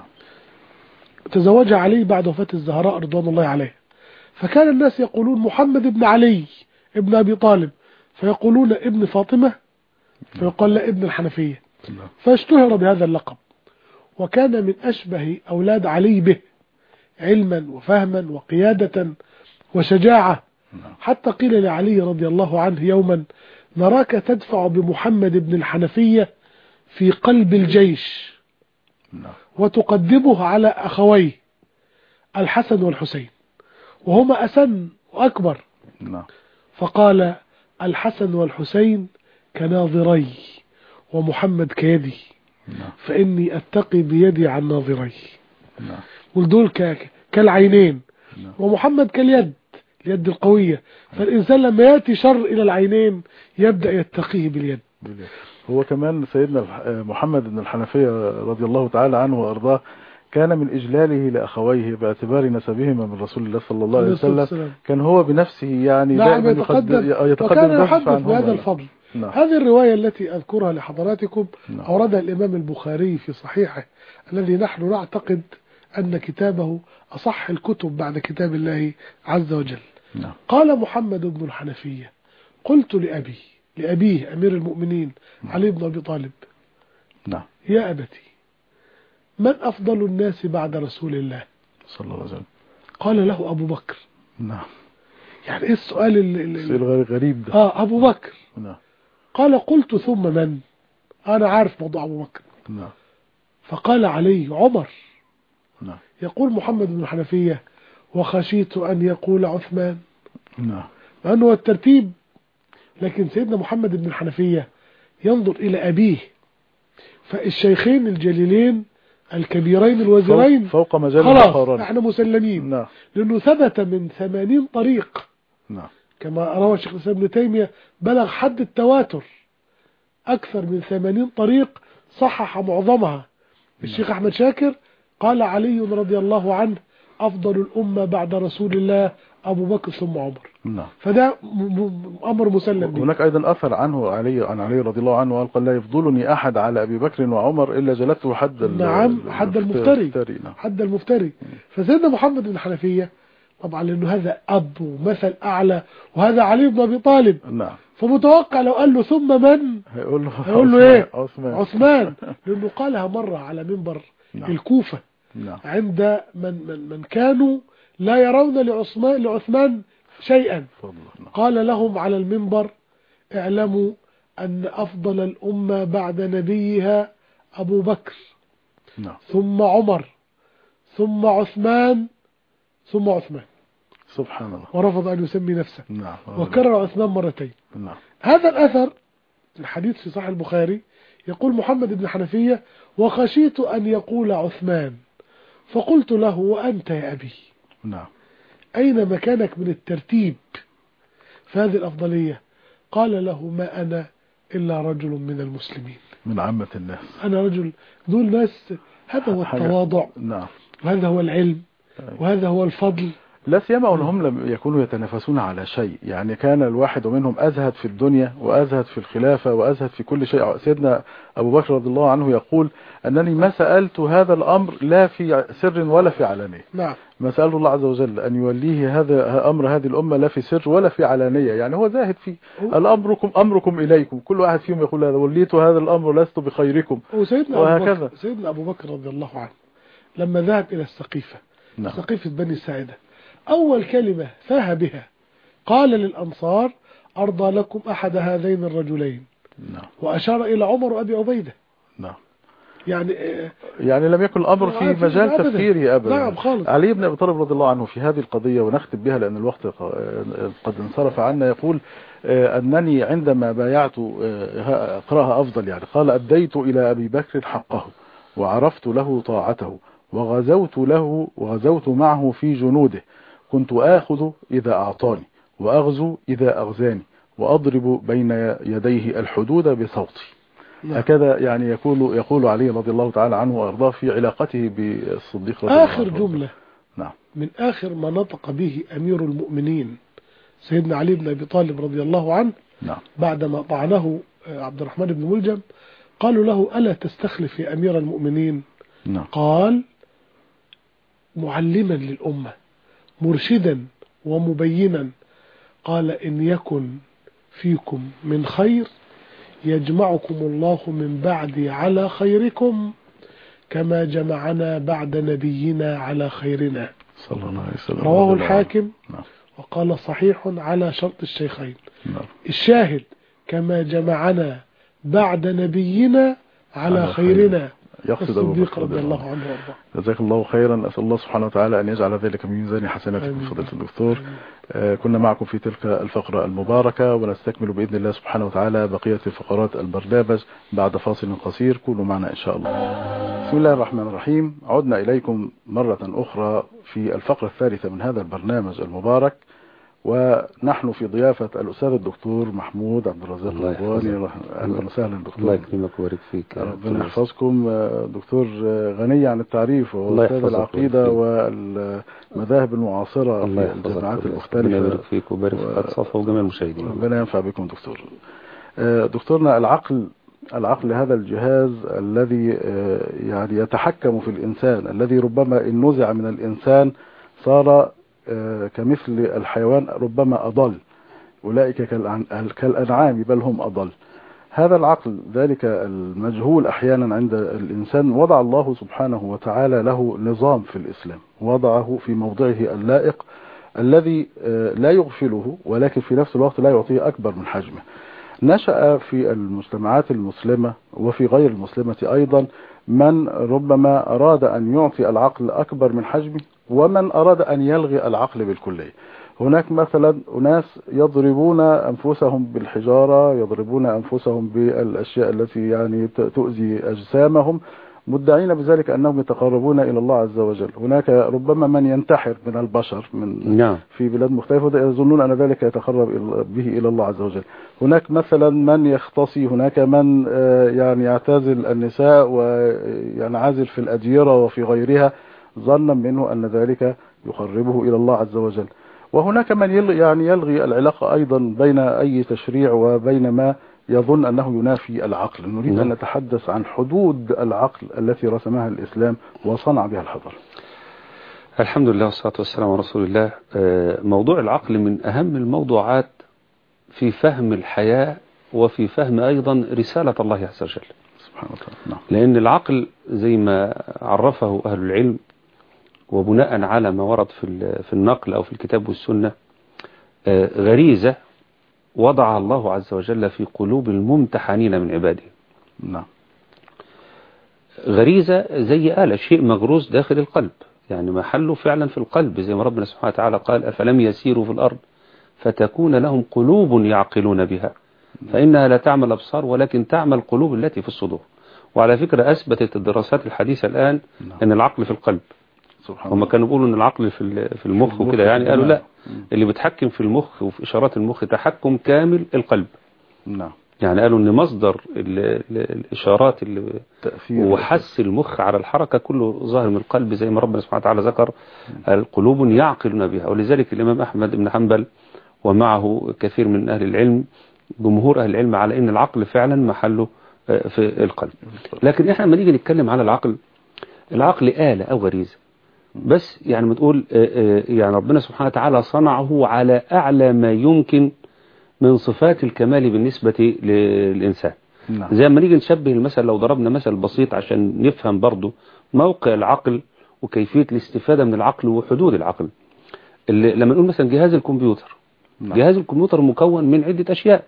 تزوجها علي بعد وفاة الزهراء رضوان الله عليه، فكان الناس يقولون محمد بن علي ابن أبي طالب، فيقولون ابن فاطمة، فيقال لا ابن الحنفية، فاشتهر بهذا اللقب، وكان من أشبه أولاد علي به علما وفهما وقيادة وشجاعة، حتى قيل لعلي رضي الله عنه يوما: نراك تدفع بمحمد بن الحنفية في قلب الجيش وتقدمه على أخويه الحسن والحسين وهما أسن وأكبر. فقال: الحسن والحسين كناظري ومحمد كيدي، فإني أتقي بيدي عن ناظري. والدول كالعينين ومحمد كاليد، اليد القوية، فالإنسان لما يأتي شر إلى العينين يبدأ يتقيه باليد. هو كمان سيدنا محمد بن الحنفية رضي الله تعالى عنه وأرضاه كان من إجلاله لأخويه باعتبار نسبهما من رسول الله صلى الله عليه وسلم، كان هو بنفسه يعني نعم يتقدم وكان يحدث بهذا الفضل. نعم. هذه الرواية التي أذكرها لحضراتكم نعم. أوردها الإمام البخاري في صحيحه الذي نحن نعتقد أن كتابه أصح الكتب بعد كتاب الله عز وجل. نعم. قال محمد بن الحنفية: قلت لأبي لأبيه أمير المؤمنين نعم. علي بن أبي طالب: نعم. يا أبتي، من أفضل الناس بعد رسول الله صلى الله عليه وسلم؟ قال له: أبو بكر. نعم. يعني إيه السؤال اللي غريب ده؟ آه أبو بكر. نعم. قال: قلت ثم من؟ أنا عارف موضوع أبو بكر. نعم. فقال علي: عمر. نعم. يقول محمد بن الحنفية: وخشيت أن يقول عثمان. نعم. لأنه الترتيب، لكن سيدنا محمد بن الحنفية ينظر إلى أبيه، فالشيخين الجليلين الكبيرين الوزيرين فوق مجال خلاص المقارنة احنا مسلمين. نعم. لأنه ثبت من ثمانين طريق. نعم. كما روى الشيخ الإسلام ابن تيمية بلغ حد التواتر، أكثر من ثمانين طريق صحح معظمها. الشيخ أحمد شاكر قال علي رضي الله عنه: أفضل الأمة بعد رسول الله أبو بكر ثم عمر. نعم. فده أمر مسلم به. هناك أيضا أثر عنه علي عن علي رضي الله عنه قال: لا يفضلني أحد على أبي بكر وعمر إلا جلدته حد نعم حد المفتري. نعم. حد المفتري. فسيدنا محمد بن الحنفية طبعا لأنه هذا أب ومثل أعلى، وهذا علي بن أبي طالب. نعم. فمتوقع لو قال له ثم من هيقول له هيقول له إيه؟ عثمان, عثمان. لأنه قالها مرة على منبر نعم. الكوفة. نعم. عند من, من, من كانوا لا يرون لعثمان, لعثمان شيئا. قال لهم على المنبر: اعلموا أن أفضل الأمة بعد نبيها أبو بكر. نعم. ثم عمر ثم عثمان ثم عثمان. سبحان الله. ورفض أن يسمي نفسه. نعم. وكرر عثمان مرتين. نعم. هذا الأثر الحديث في صحيح البخاري يقول محمد بن حنفية: وخشيت أن يقول عثمان، فقلت له: وأنت يا أبي؟ نعم. أين مكانك من الترتيب في هذه الأفضلية؟ قال له: ما أنا إلا رجل من المسلمين، من عامة الناس، أنا رجل دول ناس. هذا هو التواضع. نعم. وهذا هو العلم. وهذا هو الفضل. لا سيما أنهم لم يكونوا يتنافسون على شيء، يعني كان الواحد منهم أزهد في الدنيا وأزهد في الخلافة وأزهد في كل شيء. سيدنا أبو بكر رضي الله عنه يقول: أنني ما سألت هذا الأمر لا في سر ولا في علانية. نعم. ما سأل الله عز وجل أن يوليه هذا أمر هذه الأمة لا في سر ولا في علانية، يعني هو زاهد فيه. الأمركم أمركم إليكم، كل واحد فيهم يقول: هذا وليت هذا الأمر لست بخيركم. وسيدنا وهكذا. أبو بكر سيدنا أبو بكر رضي الله عنه لما ذهب إلى السقيفة، نعم. سقيفة بني ساعدة، أول كلمة فاه بها قال للأنصار: أرضى لكم أحد هذين الرجلين. نعم. وأشار إلى عمر وأبي عبيدة. نعم. يعني يعني لم يكن الأمر في مجال أبداً. تفكيره أبدا. نعم خالص. علي بن أبي طالب رضي الله عنه في هذه القضية، ونختم بها لأن الوقت قد انصرف عنا، يقول: أنني عندما بايعت أقرأها أفضل، يعني قال: أديت إلى أبي بكر حقه وعرفت له طاعته وغزوت له وغزوت معه في جنوده، كنت آخذ إذا أعطاني وأغزو إذا أغزاني، وأضرب بين يديه الحدود بصوتي. نعم. هكذا يعني يقول يقول علي رضي الله تعالى عنه وأرضاه في علاقته بالصديق رضي الله عنه. آخر جملة نعم. من آخر ما نطق به أمير المؤمنين سيدنا علي بن أبي طالب رضي الله عنه، نعم. بعدما طعنه عبد الرحمن بن ملجم قالوا له: ألا تستخلف يا أمير المؤمنين؟ نعم. قال: معلما للأمة مرشدا ومبينا، قال: إن يكن فيكم من خير يجمعكم الله من بعدي على خيركم كما جمعنا بعد نبينا على خيرنا. صلى الله عليه وسلم. رواه الحاكم. نعم. وقال: صحيح على شرط الشيخين. نعم. الشاهد: كما جمعنا بعد نبينا على, على خيرنا. يقصد الصديق رضي الله عنه وارضاه. جزاك الله خيرا. أسأل الله سبحانه وتعالى أن يجعل ذلك من ميزان حسناتكم فضيلة الدكتور. آه كنا معكم في تلك الفقرة المباركة، ونستكمل بإذن الله سبحانه وتعالى بقية فقرات البرنامج بعد فاصل قصير. كونوا معنا إن شاء الله. بسم الله الرحمن الرحيم. عدنا إليكم مرة أخرى في الفقرة الثالثة من هذا البرنامج المبارك، ونحن في ضيافة الأستاذ الدكتور محمود عبد الرزاق الغواني. أهلا وسهلا دكتور. الله يكرمك ويبارك فيك. ربنا يحفظكم. دكتور غني عن التعريف، وهو أستاذ العقيدة والمذاهب المعاصرة في الجامعات المختلفة. ربنا يبارك فيك ويبارك في الصفة وجميع المشاهدين. ربنا ينفع بكم دكتور. دكتورنا، العقل العقل هذا الجهاز الذي يعني يتحكم في الإنسان، الذي ربما إن نزع من الإنسان صار كمثل الحيوان، ربما أضل، أولئك كالأنعام بل هم أضل. هذا العقل ذلك المجهول أحيانا عند الإنسان وضع الله سبحانه وتعالى له نظام في الإسلام، وضعه في موضعه اللائق الذي لا يغفله، ولكن في نفس الوقت لا يعطيه أكبر من حجمه. نشأ في المجتمعات المسلمة وفي غير المسلمة أيضا من ربما أراد أن يعطي العقل أكبر من حجمه، ومن أراد أن يلغي العقل بالكلية. هناك مثلا أناس يضربون أنفسهم بالحجارة، يضربون أنفسهم بالأشياء التي يعني تؤذي أجسامهم، مدعين بذلك أنهم يتقربون إلى الله عز وجل. هناك ربما من ينتحر من البشر من نعم. في بلاد مختلفة يظنون أن ذلك يتقرب به إلى الله عز وجل. هناك مثلا من يختصي، هناك من يعني يعتزل النساء وينعزل في الأديرة وفي غيرها ظنا منه أن ذلك يقربه إلى الله عز وجل. وهناك من يلغي يعني يلغي العلاقة أيضا بين أي تشريع وبين ما يظن أنه ينافي العقل. نريد م. أن نتحدث عن حدود العقل التي رسمها الإسلام وصنع بها الحضارة. الحمد لله والصلاة والسلام على رسول الله. موضوع العقل من أهم الموضوعات في فهم الحياة وفي فهم أيضا رسالة الله عز وجل سبحانه وتعالى. نعم. لأن العقل زي ما عرفه أهل العلم وبناء على ما ورد في في النقل أو في الكتاب والسنة، غريزة وضع الله عز وجل في قلوب الممتحنين من عباده. نعم. غريزة زي آلة، شيء مغروس داخل القلب، يعني محله فعلا في القلب، زي ما ربنا سبحانه وتعالى قال: أفلم يسيروا في الأرض فتكون لهم قلوب يعقلون بها فإنها لا تعمل أبصار ولكن تعمل القلوب التي في الصدور. وعلى فكرة أثبتت الدراسات الحديثة الآن نعم. أن العقل في القلب. هم كانوا بيقولوا أن العقل في في المخ وكده، يعني قالوا لا، اللي بيتحكم في المخ وفي إشارات المخ تحكم كامل القلب. نعم. يعني قالوا أن مصدر ال ال الإشارات اللي وحس المخ على الحركة كله ظاهر من القلب، زي ما ربنا سبحانه وتعالى ذكر: القلوب يعقلون بها. ولذلك الإمام أحمد بن حنبل ومعه كثير من أهل العلم، جمهور أهل العلم، على أن العقل فعلا محله في القلب. لكن إحنا لما نيجي نتكلم على العقل، العقل آلة أو غريزة، بس يعني ما تقول يعني ربنا سبحانه وتعالى صنعه على أعلى ما يمكن من صفات الكمال بالنسبة للإنسان. نعم. زي ما نيجي نشبه المثل، لو ضربنا مثل بسيط عشان نفهم برضو موقع العقل وكيفية الاستفادة من العقل وحدود العقل. لما نقول مثلا جهاز الكمبيوتر، نعم. جهاز الكمبيوتر مكون من عدة أشياء.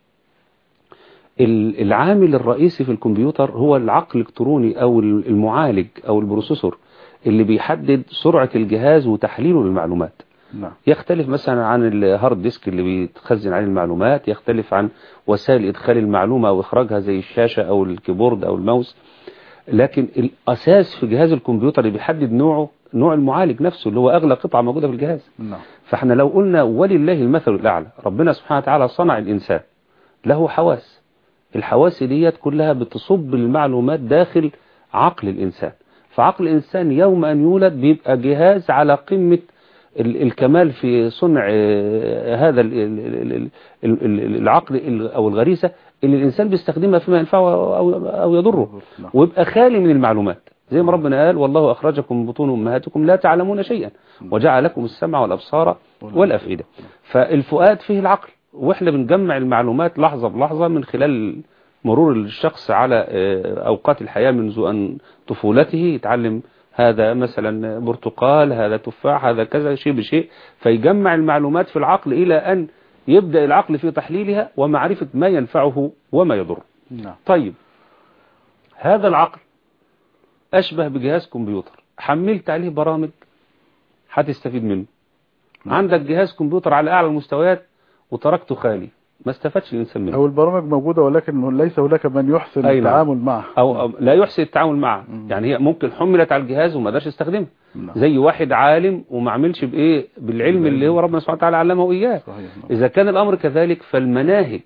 العامل الرئيسي في الكمبيوتر هو العقل الإلكتروني أو المعالج أو البروسيسور اللي بيحدد سرعة الجهاز وتحليله للمعلومات. نعم. يختلف مثلا عن الهارد ديسك اللي بيتخزن عليه المعلومات، يختلف عن وسائل إدخال المعلومة أو إخراجها زي الشاشة أو الكيبورد أو الماوس. لكن الأساس في جهاز الكمبيوتر اللي بيحدد نوعه نوع المعالج نفسه اللي هو أغلى قطعة موجودة في الجهاز. نعم. فاحنا لو قلنا ولله المثل الأعلى، ربنا سبحانه وتعالى صنع الإنسان له حواس، الحواس ديت كلها بتصب المعلومات داخل عقل الإنسان، فعقل الإنسان يوم أن يولد بيبقى جهاز على قمة الكمال في صنع هذا العقل أو الغريزة اللي الإنسان بيستخدمها فيما ينفعه أو يضره، ويبقى خالي من المعلومات زي ما ربنا قال والله أخرجكم من بطون أمهاتكم لا تعلمون شيئا وجعل لكم السمع والأبصار والأفئدة. فالفؤاد فيه العقل، وإحنا بنجمع المعلومات لحظة بلحظة من خلال مرور الشخص على أوقات الحياة منذ أن طفولته يتعلم هذا مثلا برتقال، هذا تفاح، هذا كذا، شيء بشيء، فيجمع المعلومات في العقل إلى أن يبدأ العقل في تحليلها ومعرفة ما ينفعه وما يضره. طيب هذا العقل أشبه بجهاز كمبيوتر، حملت عليه برامج هتستفيد منه. عندك جهاز كمبيوتر على أعلى المستويات وتركته خالي، ما استفادش الإنسان منه. أو البرامج موجودة ولكن ليس هناك من يحسن التعامل معها أو, أو لا يحسن التعامل معها. يعني هي ممكن حملت على الجهاز وما قدرش يستخدمها، زي واحد عالم وما عملش بإيه بالعلم اللي هو ربنا سبحانه وتعالى علمه إياه. إذا كان الأمر كذلك فالمناهج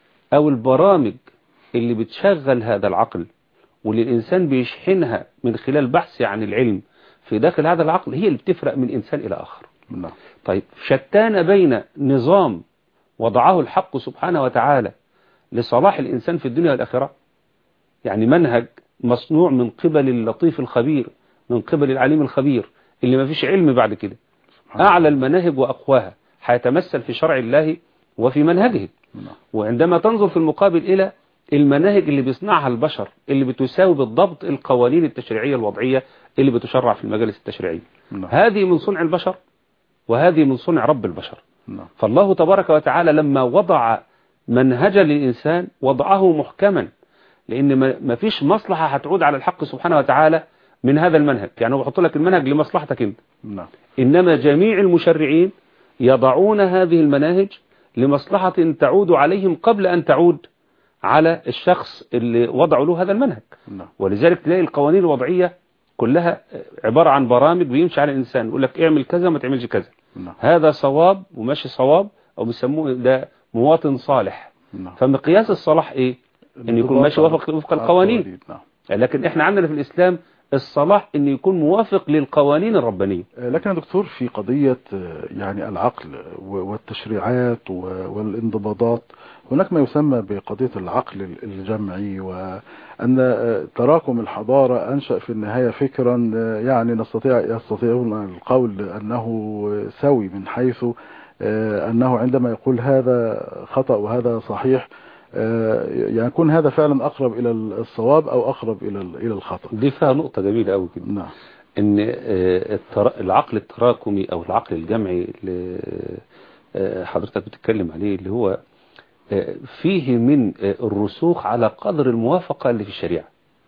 أو البرامج اللي بتشغل هذا العقل واللي الإنسان بيشحنها من خلال بحث عن العلم في داخل هذا العقل هي اللي بتفرق من إنسان إلى آخر. طيب شتان بين نظام وضعه الحق سبحانه وتعالى لصلاح الإنسان في الدنيا والآخرة، يعني منهج مصنوع من قبل اللطيف الخبير، من قبل العليم الخبير اللي ما فيش علم بعد كده، أعلى المناهج وأقواها هيتمثل في شرع الله وفي منهجه. وعندما تنظر في المقابل إلى المناهج اللي بيصنعها البشر اللي بتساوي بالضبط القوانين التشريعية الوضعية اللي بتشرع في المجالس التشريعية، هذه من صنع البشر وهذه من صنع رب البشر. فالله تبارك وتعالى لما وضع منهجا للإنسان وضعه محكما، لأن ما فيش مصلحة هتعود على الحق سبحانه وتعالى من هذا المنهج. يعني هو بحط لك المنهج لمصلحتك انت، إنما جميع المشرعين يضعون هذه المناهج لمصلحة تعود عليهم قبل أن تعود على الشخص اللي وضعوا له هذا المنهج. ولذلك تلاقي القوانين الوضعية كلها عبارة عن برامج بيمشي على الإنسان، يقول لك اعمل كذا ما تعملش كذا، هذا صواب وماشي صواب، أو بيسموه ده مواطن صالح. فمقياس الصلاح إيه؟ أن يكون ماشي وفق وفق القوانين. لكن إحنا عندنا في الإسلام الصلاح أن يكون موافق للقوانين الربانية. لكن يا دكتور في قضية يعني العقل والتشريعات والانضباطات هناك ما يسمى بقضية العقل الجمعي، وأن تراكم الحضارة أنشأ في النهاية فكرا يعني نستطيع يستطيعون القول أنه سوي، من حيث أنه عندما يقول هذا خطأ وهذا صحيح يعني يكون هذا فعلا أقرب إلى الصواب أو أقرب إلى إلى الخطأ. دي فيها نقطة جميلة أوي كده. نعم. إن العقل التراكمي أو العقل الجمعي اللي حضرتك بتتكلم عليه اللي هو فيه من الرسوخ على قدر الموافقة اللي في الشريعة.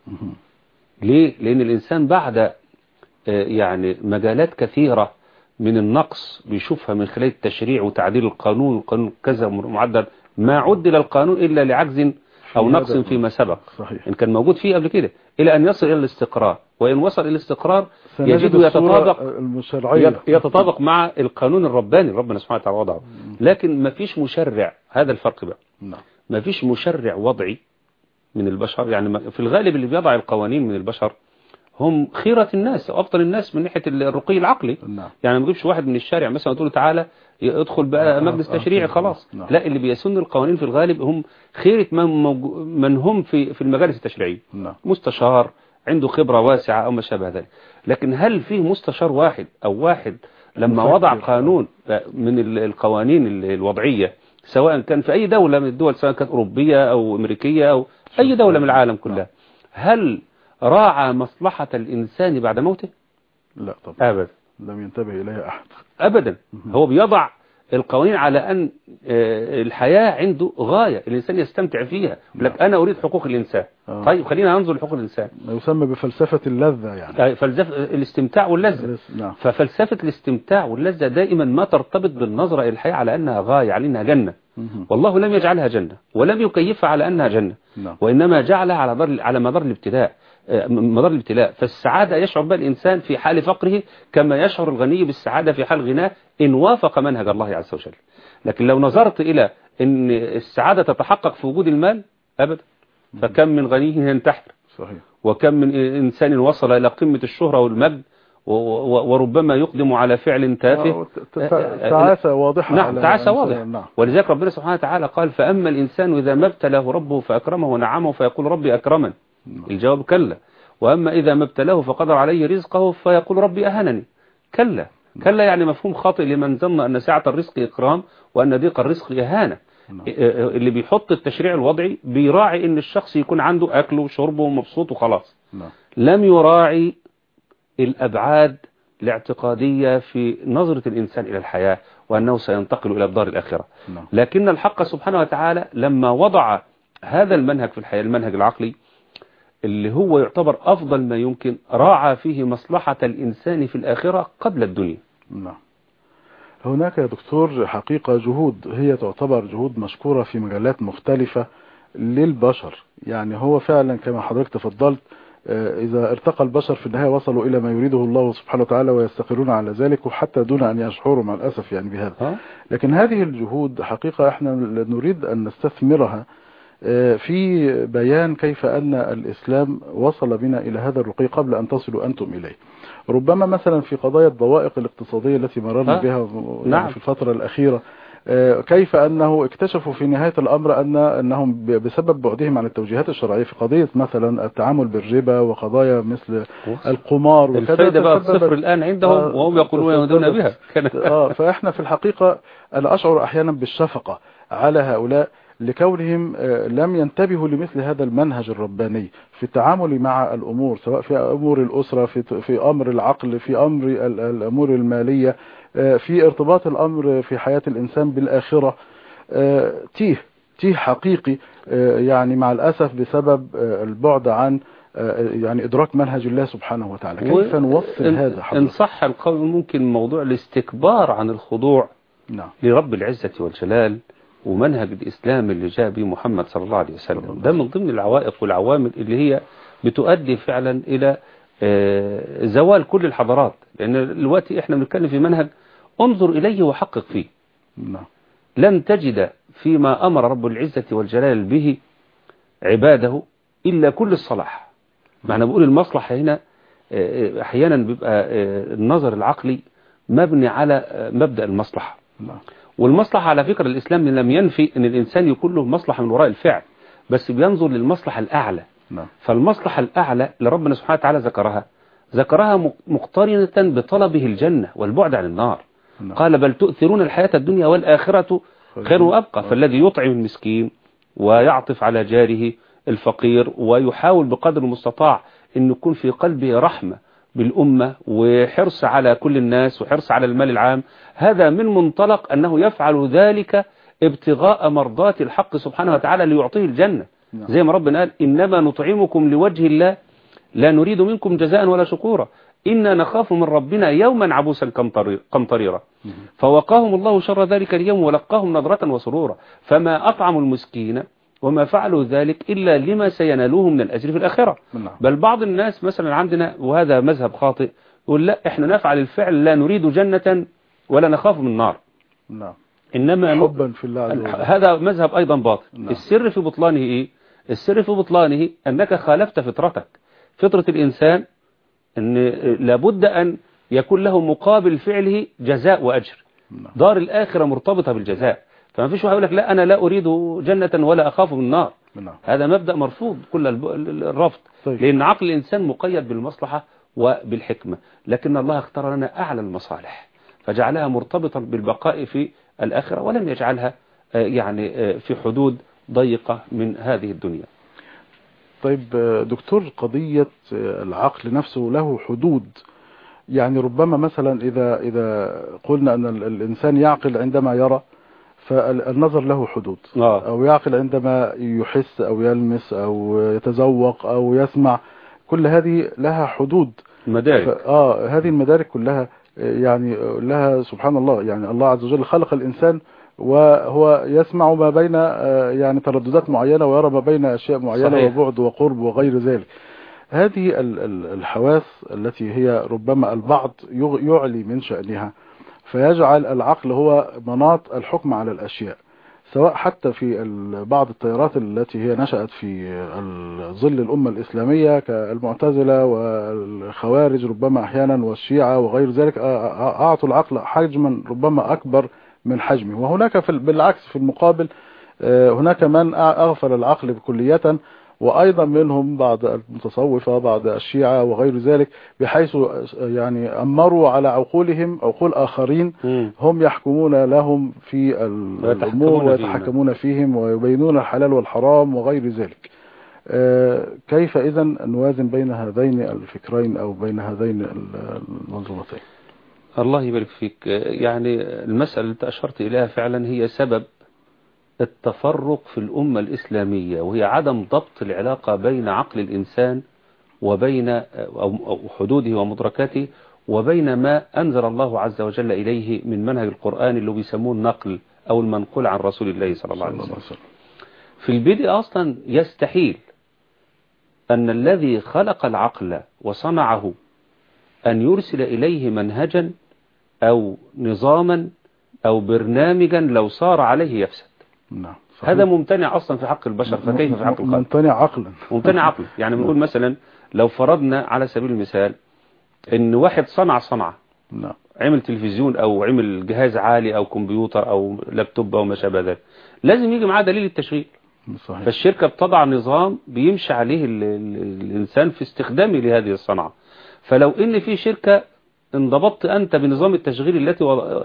ليه؟ لأن الإنسان بعد يعني مجالات كثيرة من النقص بيشوفها من خلال التشريع وتعديل القانون، القانون كذا معدل، ما عدل القانون إلا لعجز أو نقص فيما سبق. صحيح. إن كان موجود فيه قبل كده، إلى أن يصل إلى الاستقرار، وإن وصل إلى الاستقرار يجد يتطابق يتطابق مع القانون الرباني ربنا سبحانه وتعالى وضعه. لكن ما فيش مشرع، هذا الفرق بقى، ما فيش مشرع وضعي من البشر. يعني في الغالب اللي بيضع القوانين من البشر هم خيرة الناس وأفضل الناس من ناحية الرقي العقلي. يعني ما نجيبش واحد من الشارع مثلا تقول له تعالى يدخل بقى مجلس تشريعي خلاص. لا، اللي بيسن القوانين في الغالب هم خيرة من, من هم في في المجالس التشريعية، مستشار عنده خبرة واسعة أو ما شابه ذلك. لكن هل فيه مستشار واحد أو واحد لما وضع قانون من القوانين الوضعية، سواء كان في أي دولة من الدول، سواء كانت أوروبية أو أمريكية أو أي دولة من العالم كلها، هل راعى مصلحة الإنسان بعد موته؟ لا طبعا، أبدا، لم ينتبه إليها أحد أبدا. هو بيضع القوانين على أن الحياة عنده غاية الإنسان يستمتع فيها، لك أنا أريد حقوق الإنسان. آه. طيب خلينا ننظر لحقوق الإنسان، ما يسمى بفلسفة اللذة، يعني فلسفة الاستمتاع واللذة. ففلسفة الاستمتاع واللذة دائما ما ترتبط بالنظرة إلى الحياة على أنها غاية، على أنها جنة. والله لم يجعلها جنة ولم يكيفها على أنها جنة، وإنما جعلها على مدار على مدار الابتلاء مدار الابتلاء. فالسعادة يشعر بها الإنسان في حال فقره كما يشعر الغني بالسعادة في حال غناه إن وافق منهج الله عز وجل. لكن لو نظرت إلى أن السعادة تتحقق في وجود المال أبدا، فكم من غني ينتحر، وكم من إنسان وصل إلى قمة الشهرة والمجد وربما يقدم على فعل تافه، تعاسة واضحة. نعم تعاسة واضحة. نعم. ولذلك ربنا سبحانه وتعالى قال فأما الإنسان إذا ما ابتلاه ربه فأكرمه ونعمه فيقول ربي أكرمن. الجواب كلا. وأما إذا ما ابتلاه فقدر عليه رزقه فيقول ربي أهنني. كلا. كلا يعني مفهوم خاطئ لمن ظن أن سعة الرزق إكرام وأن ضيق الرزق إهانة. اللي بيحط التشريع الوضعي بيراعي ان الشخص يكون عنده اكله وشربه ومبسوط وخلاص. لم يراعي الابعاد الاعتقادية في نظرة الانسان الى الحياة وانه سينتقل الى الدار الاخرة. لكن الحق سبحانه وتعالى لما وضع هذا المنهج في الحياة، المنهج العقلي اللي هو يعتبر افضل ما يمكن، راعى فيه مصلحة الانسان في الاخرة قبل الدنيا. نعم. هناك يا دكتور حقيقة جهود هي تعتبر جهود مشكورة في مجالات مختلفة للبشر. يعني هو فعلا كما حضرتك تفضلت، إذا ارتقى البشر في النهاية وصلوا إلى ما يريده الله سبحانه وتعالى ويستقرون على ذلك، وحتى دون أن يشعروا مع الأسف يعني بهذا. لكن هذه الجهود حقيقة احنا نريد أن نستثمرها في بيان كيف أن الإسلام وصل بنا إلى هذا الرقي قبل أن تصلوا أنتم إليه. ربما مثلا في قضايا الضوائق الاقتصادية التي مررنا بها نعم. في الفترة الأخيرة، كيف أنه اكتشفوا في نهاية الأمر أن أنهم بسبب بعدهم عن التوجيهات الشرعية في قضية مثلا التعامل بالربا وقضايا مثل القمار وكذا، الفائدة بقى صفر الآن عندهم آه وهم يقولون يهدون بها. آه فإحنا في الحقيقة أنا أشعر أحيانا بالشفقة على هؤلاء لكونهم لم ينتبهوا لمثل هذا المنهج الرباني في التعامل مع الأمور، سواء في أمور الأسرة، في في أمر العقل، في أمر الأمور المالية، في ارتباط الأمر في حياة الإنسان بالآخرة. تيه تيه حقيقي يعني مع الأسف بسبب البعد عن يعني إدراك منهج الله سبحانه وتعالى. كيف نوصل هذا حضرتك؟ إن صح القول ممكن موضوع الاستكبار عن الخضوع نعم. لرب العزة والجلال ومنهج الإسلام اللي جاء به محمد صلى الله عليه وسلم. ده من ضمن العوائق والعوامل اللي هي بتؤدي فعلا إلى زوال كل الحضارات. لأن دلوقتي إحنا بنتكلم في منهج انظر إليه وحقق فيه. نعم. لن تجد فيما أمر رب العزة والجلال به عباده إلا كل الصلاح. معنى بقول المصلحة هنا أحيانا بيبقى النظر العقلي مبني على مبدأ المصلحة. نعم. والمصلحة على فكرة الإسلام لم ينفي أن الإنسان يكون له مصلحة من وراء الفعل، بس بينظر للمصلحة الأعلى. نعم. فالمصلحة الأعلى اللي ربنا سبحانه وتعالى ذكرها ذكرها مقترنة بطلبه الجنة والبعد عن النار. نعم. قال بل تؤثرون الحياة الدنيا والآخرة خير وأبقى. فالذي يطعم المسكين ويعطف على جاره الفقير ويحاول بقدر المستطاع أن يكون في قلبه رحمة بالأمة وحرص على كل الناس وحرص على المال العام، هذا من منطلق أنه يفعل ذلك ابتغاء مرضات الحق سبحانه وتعالى ليعطيه الجنة. زي ما ربنا قال إنما نطعمكم لوجه الله لا نريد منكم جزاء ولا شكورا إنا نخاف من ربنا يوما عبوسا قمطريرا. فوقاهم الله شر ذلك اليوم ولقاهم نظرة وسرورا. فما أطعموا المسكين وما فعلوا ذلك إلا لما سينالوه من الأجر في الآخرة. بل بعض الناس مثلا عندنا وهذا مذهب خاطئ يقول لا إحنا نفعل الفعل لا نريد جنة ولا نخاف من النار. نعم. إنما حبا في الله عز وجل. هذا مذهب أيضا باطل. نعم. السر في بطلانه إيه؟ السر في بطلانه أنك خالفت فطرتك. فطرة الإنسان أن لابد أن يكون له مقابل فعله جزاء وأجر. نعم. دار الآخرة مرتبطة بالجزاء. فما فيش واحد يقول لك لا أنا لا أريد جنة ولا أخاف من النار. نعم. هذا مبدأ مرفوض كل الرفض. طيب. لأن عقل الإنسان مقيد بالمصلحة وبالحكمة، لكن الله اختار لنا أعلى المصالح فجعلها مرتبطة بالبقاء في الآخرة ولم يجعلها يعني في حدود ضيقة من هذه الدنيا. طيب دكتور، قضية العقل نفسه له حدود. يعني ربما مثلا إذا إذا قلنا أن الإنسان يعقل عندما يرى فالنظر له حدود، آه. أو يعقل عندما يحس أو يلمس أو يتذوق أو يسمع، كل هذه لها حدود. مدارك. آه هذه المدارك كلها يعني لها سبحان الله، يعني الله عز وجل خلق الإنسان وهو يسمع ما بين يعني ترددات معينة ويرى ما بين أشياء معينة صحيح. وبعد وقرب وغير ذلك. هذه الحواس التي هي ربما البعض يعلي من شأنها فيجعل العقل هو مناط الحكم على الأشياء، سواء حتى في بعض التيارات التي هي نشأت في ظل الأمة الإسلامية كالمعتزلة والخوارج ربما أحيانا والشيعة وغير ذلك، أعطوا العقل حجما ربما أكبر من حجمه. وهناك في بالعكس في المقابل هناك من أغفل العقل بكلية، وأيضا منهم بعض المتصوفة بعض الشيعة وغير ذلك، بحيث يعني أمروا على عقولهم عقول آخرين هم يحكمون لهم في الأمور ويتحكمون فيهم ويبينون الحلال والحرام وغير ذلك. كيف إذن نوازن بين هذين الفكرين أو بين هذين المنظومتين؟ الله يبارك فيك. يعني المسألة اللي أشرت إليها فعلا هي سبب التفرق في الأمة الإسلامية، وهي عدم ضبط العلاقة بين عقل الإنسان وبين أو حدوده ومدركاته وبين ما أنزل الله عز وجل إليه من منهج القرآن اللي بيسموه النقل أو المنقول عن رسول الله صلى الله عليه وسلم. في البدء أصلا يستحيل أن الذي خلق العقل وصنعه أن يرسل إليه منهجا أو نظاما أو برنامجا لو صار عليه يفسد. نعم. هذا ممتنع أصلا في حق البشر، فكيف في حق الخلق؟ ممتنع عقلا. ممتنع عقلا. يعني بنقول مثلا لو فرضنا على سبيل المثال ان واحد صنع صنعة، نعم، عمل تلفزيون او عمل جهاز عالي او كمبيوتر او لابتوب او ما شابه ذلك، لازم يجي معاه دليل التشغيل. صحيح. فالشركة بتضع نظام بيمشي عليه ال ال الانسان في استخدامه لهذه الصنعة. فلو ان في شركة انضبطت انت بنظام التشغيل التي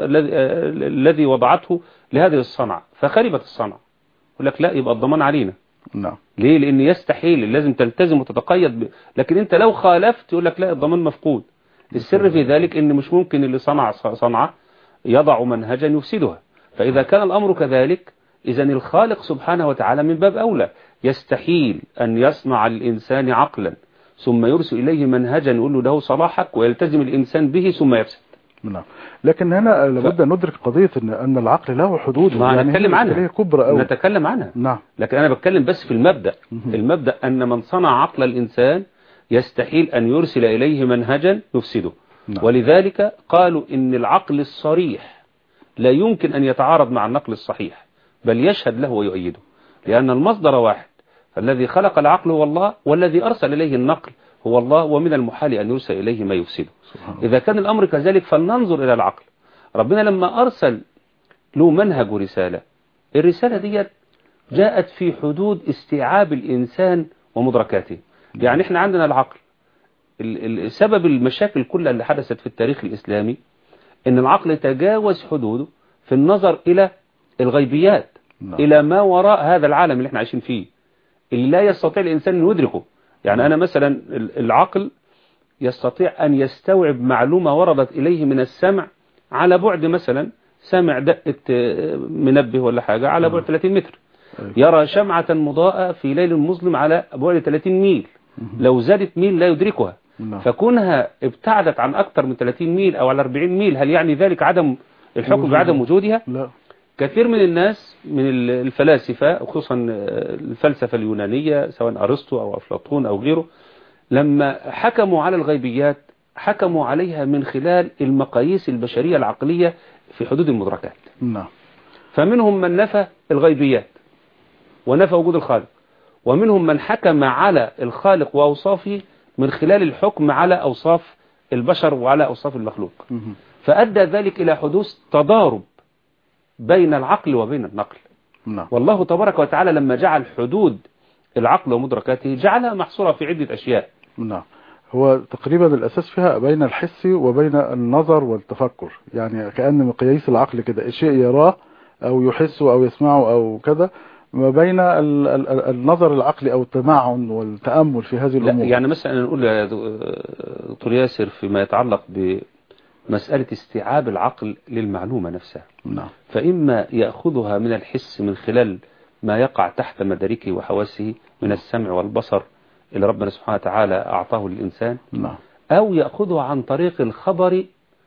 الذي وضعته لهذه الصنعة فخربت الصنعة، يقول لك لا، يبقى الضمان علينا. نعم. ليه؟ لان يستحيل، لازم تلتزم وتتقيد ب... لكن انت لو خالفت يقول لك لا، الضمان مفقود. السر في ذلك ان مش ممكن اللي صنع صنعة يضع منهجا يفسدها. فاذا كان الامر كذلك اذا الخالق سبحانه وتعالى من باب اولى. يستحيل ان يصنع الانسان عقلا ثم يرسل اليه منهجا يقول له ده صلاحك ويلتزم الانسان به ثم يفسد. نعم. لكن هنا لابد ان ف... ندرك قضية ان ان العقل له حدود، يعني نتكلم عنها كبرى أوي. نتكلم عنها. نعم. لكن انا بتكلم بس في المبدأ. المبدأ ان من صنع عقل الانسان يستحيل ان يرسل اليه منهجا يفسده. نعم. ولذلك قالوا ان العقل الصريح لا يمكن ان يتعارض مع النقل الصحيح، بل يشهد له ويؤيده، لان المصدر واحد. فالذي خلق العقل هو الله، والذي ارسل اليه النقل هو الله، ومن المحال ان يرسل اليه ما يفسده. إذا كان الأمر كذلك فلننظر إلى العقل. ربنا لما أرسل له منهج ورسالة، الرسالة دي جاءت في حدود استيعاب الإنسان ومدركاته. يعني إحنا عندنا العقل، سبب المشاكل كلها اللي حدثت في التاريخ الإسلامي إن العقل تجاوز حدوده في النظر إلى الغيبيات، لا. إلى ما وراء هذا العالم اللي إحنا عايشين فيه اللي لا يستطيع الإنسان أن يدركه. يعني لا. أنا مثلا العقل يستطيع أن يستوعب معلومة وردت إليه من السمع على بعد، مثلا سمع دقة منبه ولا حاجة على بعد ثلاثين متر، يرى شمعة مضاءة في ليل مظلم على بعد ثلاثين ميل، لو زادت ميل لا يدركها. فكونها ابتعدت عن أكثر من ثلاثين ميل أو على أربعين ميل، هل يعني ذلك عدم الحكم بعدم وجودها؟ لا. كثير من الناس من الفلاسفة خصوصا الفلسفة اليونانية سواء أرسطو أو أفلاطون أو غيره، لما حكموا على الغيبيات حكموا عليها من خلال المقاييس البشرية العقلية في حدود المدركات. نعم. فمنهم من نفى الغيبيات ونفى وجود الخالق، ومنهم من حكم على الخالق وأوصافه من خلال الحكم على أوصاف البشر وعلى أوصاف المخلوق. فأدى ذلك إلى حدوث تضارب بين العقل وبين النقل. نعم. والله تبارك وتعالى لما جعل حدود العقل ومدركاته جعلها محصورة في عدة أشياء. نعم. هو تقريبا الأساس فيها بين الحس وبين النظر والتفكر، يعني كأن مقياس العقل كده شيء يراه أو يحسه أو يسمعه أو كذا، ما بين ال ال النظر العقلي أو التمعن والتأمل في هذه الأمور. يعني مثلا نقول يا دكتور ياسر فيما يتعلق بمسألة استيعاب العقل للمعلومة نفسها. نعم. فإما يأخذها من الحس من خلال ما يقع تحت مداركه وحواسه من السمع والبصر اللي ربنا سبحانه وتعالى أعطاه للإنسان. نعم. أو يأخذها عن طريق الخبر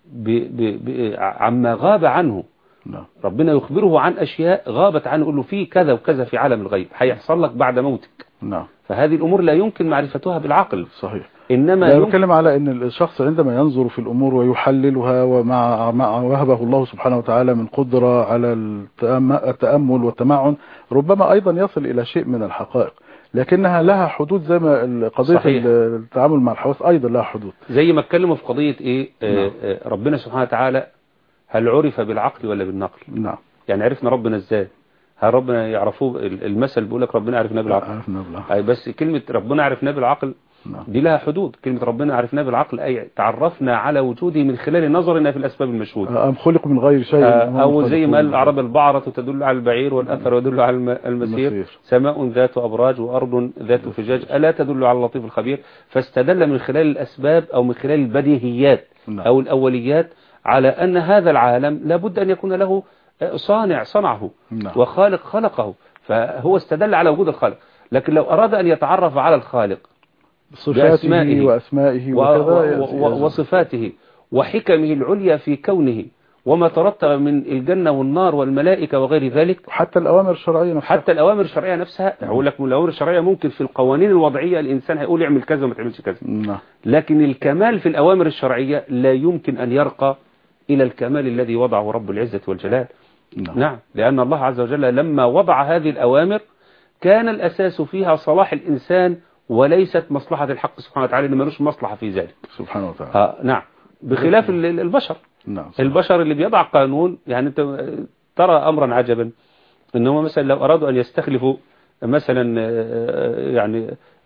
ب ب ب عما غاب عنه. نعم. ربنا يخبره عن أشياء غابت عنه، يقول له في كذا وكذا في عالم الغيب هيحصل لك بعد موتك. نعم. فهذه الأمور لا يمكن معرفتها بالعقل. صحيح. إنما لا بتكلم على أن الشخص عندما ينظر في الأمور ويحللها ومع ما وهبه الله سبحانه وتعالى من قدرة على التأمل والتمعن، ربما أيضا يصل إلى شيء من الحقائق، لكنها لها حدود، زي ما قضية صحيح. التعامل مع الحواس أيضا لها حدود. زي ما اتكلموا في قضية إيه نعم. آه ربنا سبحانه وتعالى هل عرف بالعقل ولا بالنقل؟ نعم. يعني عرفنا ربنا إزاي؟ هل ربنا يعرفوه؟ المثل بيقول لك ربنا عرفناه بالعقل. عرفنا بالعقل. بس كلمة ربنا عرفناه بالعقل نعم. دي لها حدود. كلمة ربنا عرفناه بالعقل أي تعرفنا على وجوده من خلال نظرنا في الأسباب المشهودة. أم خلق من غير شيء، أو زي ما قال العرب البعرة تدل على البعير والأثر يدل على المسير، المسير. سماء ذات أبراج وأرض ذات فجاج ألا تدل على اللطيف الخبير. فاستدل من خلال الأسباب أو من خلال البديهيات نعم. أو الأوليات على أن هذا العالم لابد أن يكون له صانع صنعه نعم. وخالق خلقه، فهو استدل على وجود الخالق. لكن لو أراد أن يتعرف على الخالق بصفاته وأسمائه وكذا وصفاته وحكمه العليا في كونه وما ترتب من الجنة والنار والملائكة وغير ذلك، حتى الأوامر الشرعية نفسها حتى الأوامر الشرعية نفسها أقول لك من الأوامر الشرعية ممكن في القوانين الوضعية الإنسان هيقول يعمل كذا وما تعملش كذا نعم. لكن الكمال في الأوامر الشرعية لا يمكن أن يرقى إلى الكمال الذي وضعه رب العزة والجلال نعم. نعم. لأن الله عز وجل لما وضع هذه الأوامر كان الأساس فيها صلاح الإنسان وليست مصلحة الحق سبحانه وتعالى، اللي ملوش مصلحة في ذلك سبحانه وتعالى. آه نعم. بخلاف البشر نعم. البشر اللي بيضع قانون، يعني انت ترى أمرا عجبا إنهم مثلا لو أرادوا أن يستخلفوا مثلا يعني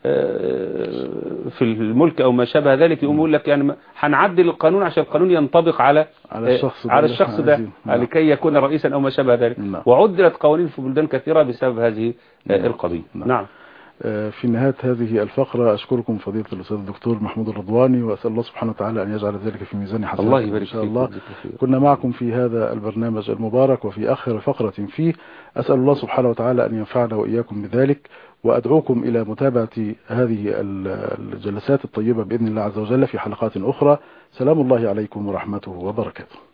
في الملك أو ما شابه ذلك، يقوم يقول لك يعني هنعدل القانون عشان القانون ينطبق على على الشخص على الشخص ده نعم. لكي يكون رئيسا أو ما شابه ذلك نعم. وعدلت قوانين في بلدان كثيرة بسبب هذه نعم. القضية نعم. نعم. في نهاية هذه الفقرة أشكركم فضيلة الأستاذ الدكتور محمود الرضواني، وأسأل الله سبحانه وتعالى أن يجعل ذلك في ميزان حسناتكم الله يبارك إن شاء الله. فيك. كنا معكم في هذا البرنامج المبارك وفي آخر فقرة فيه، أسأل الله سبحانه وتعالى أن ينفعنا وإياكم بذلك، وأدعوكم إلى متابعة هذه الجلسات الطيبة بإذن الله عز وجل في حلقات أخرى. سلام الله عليكم ورحمته وبركاته.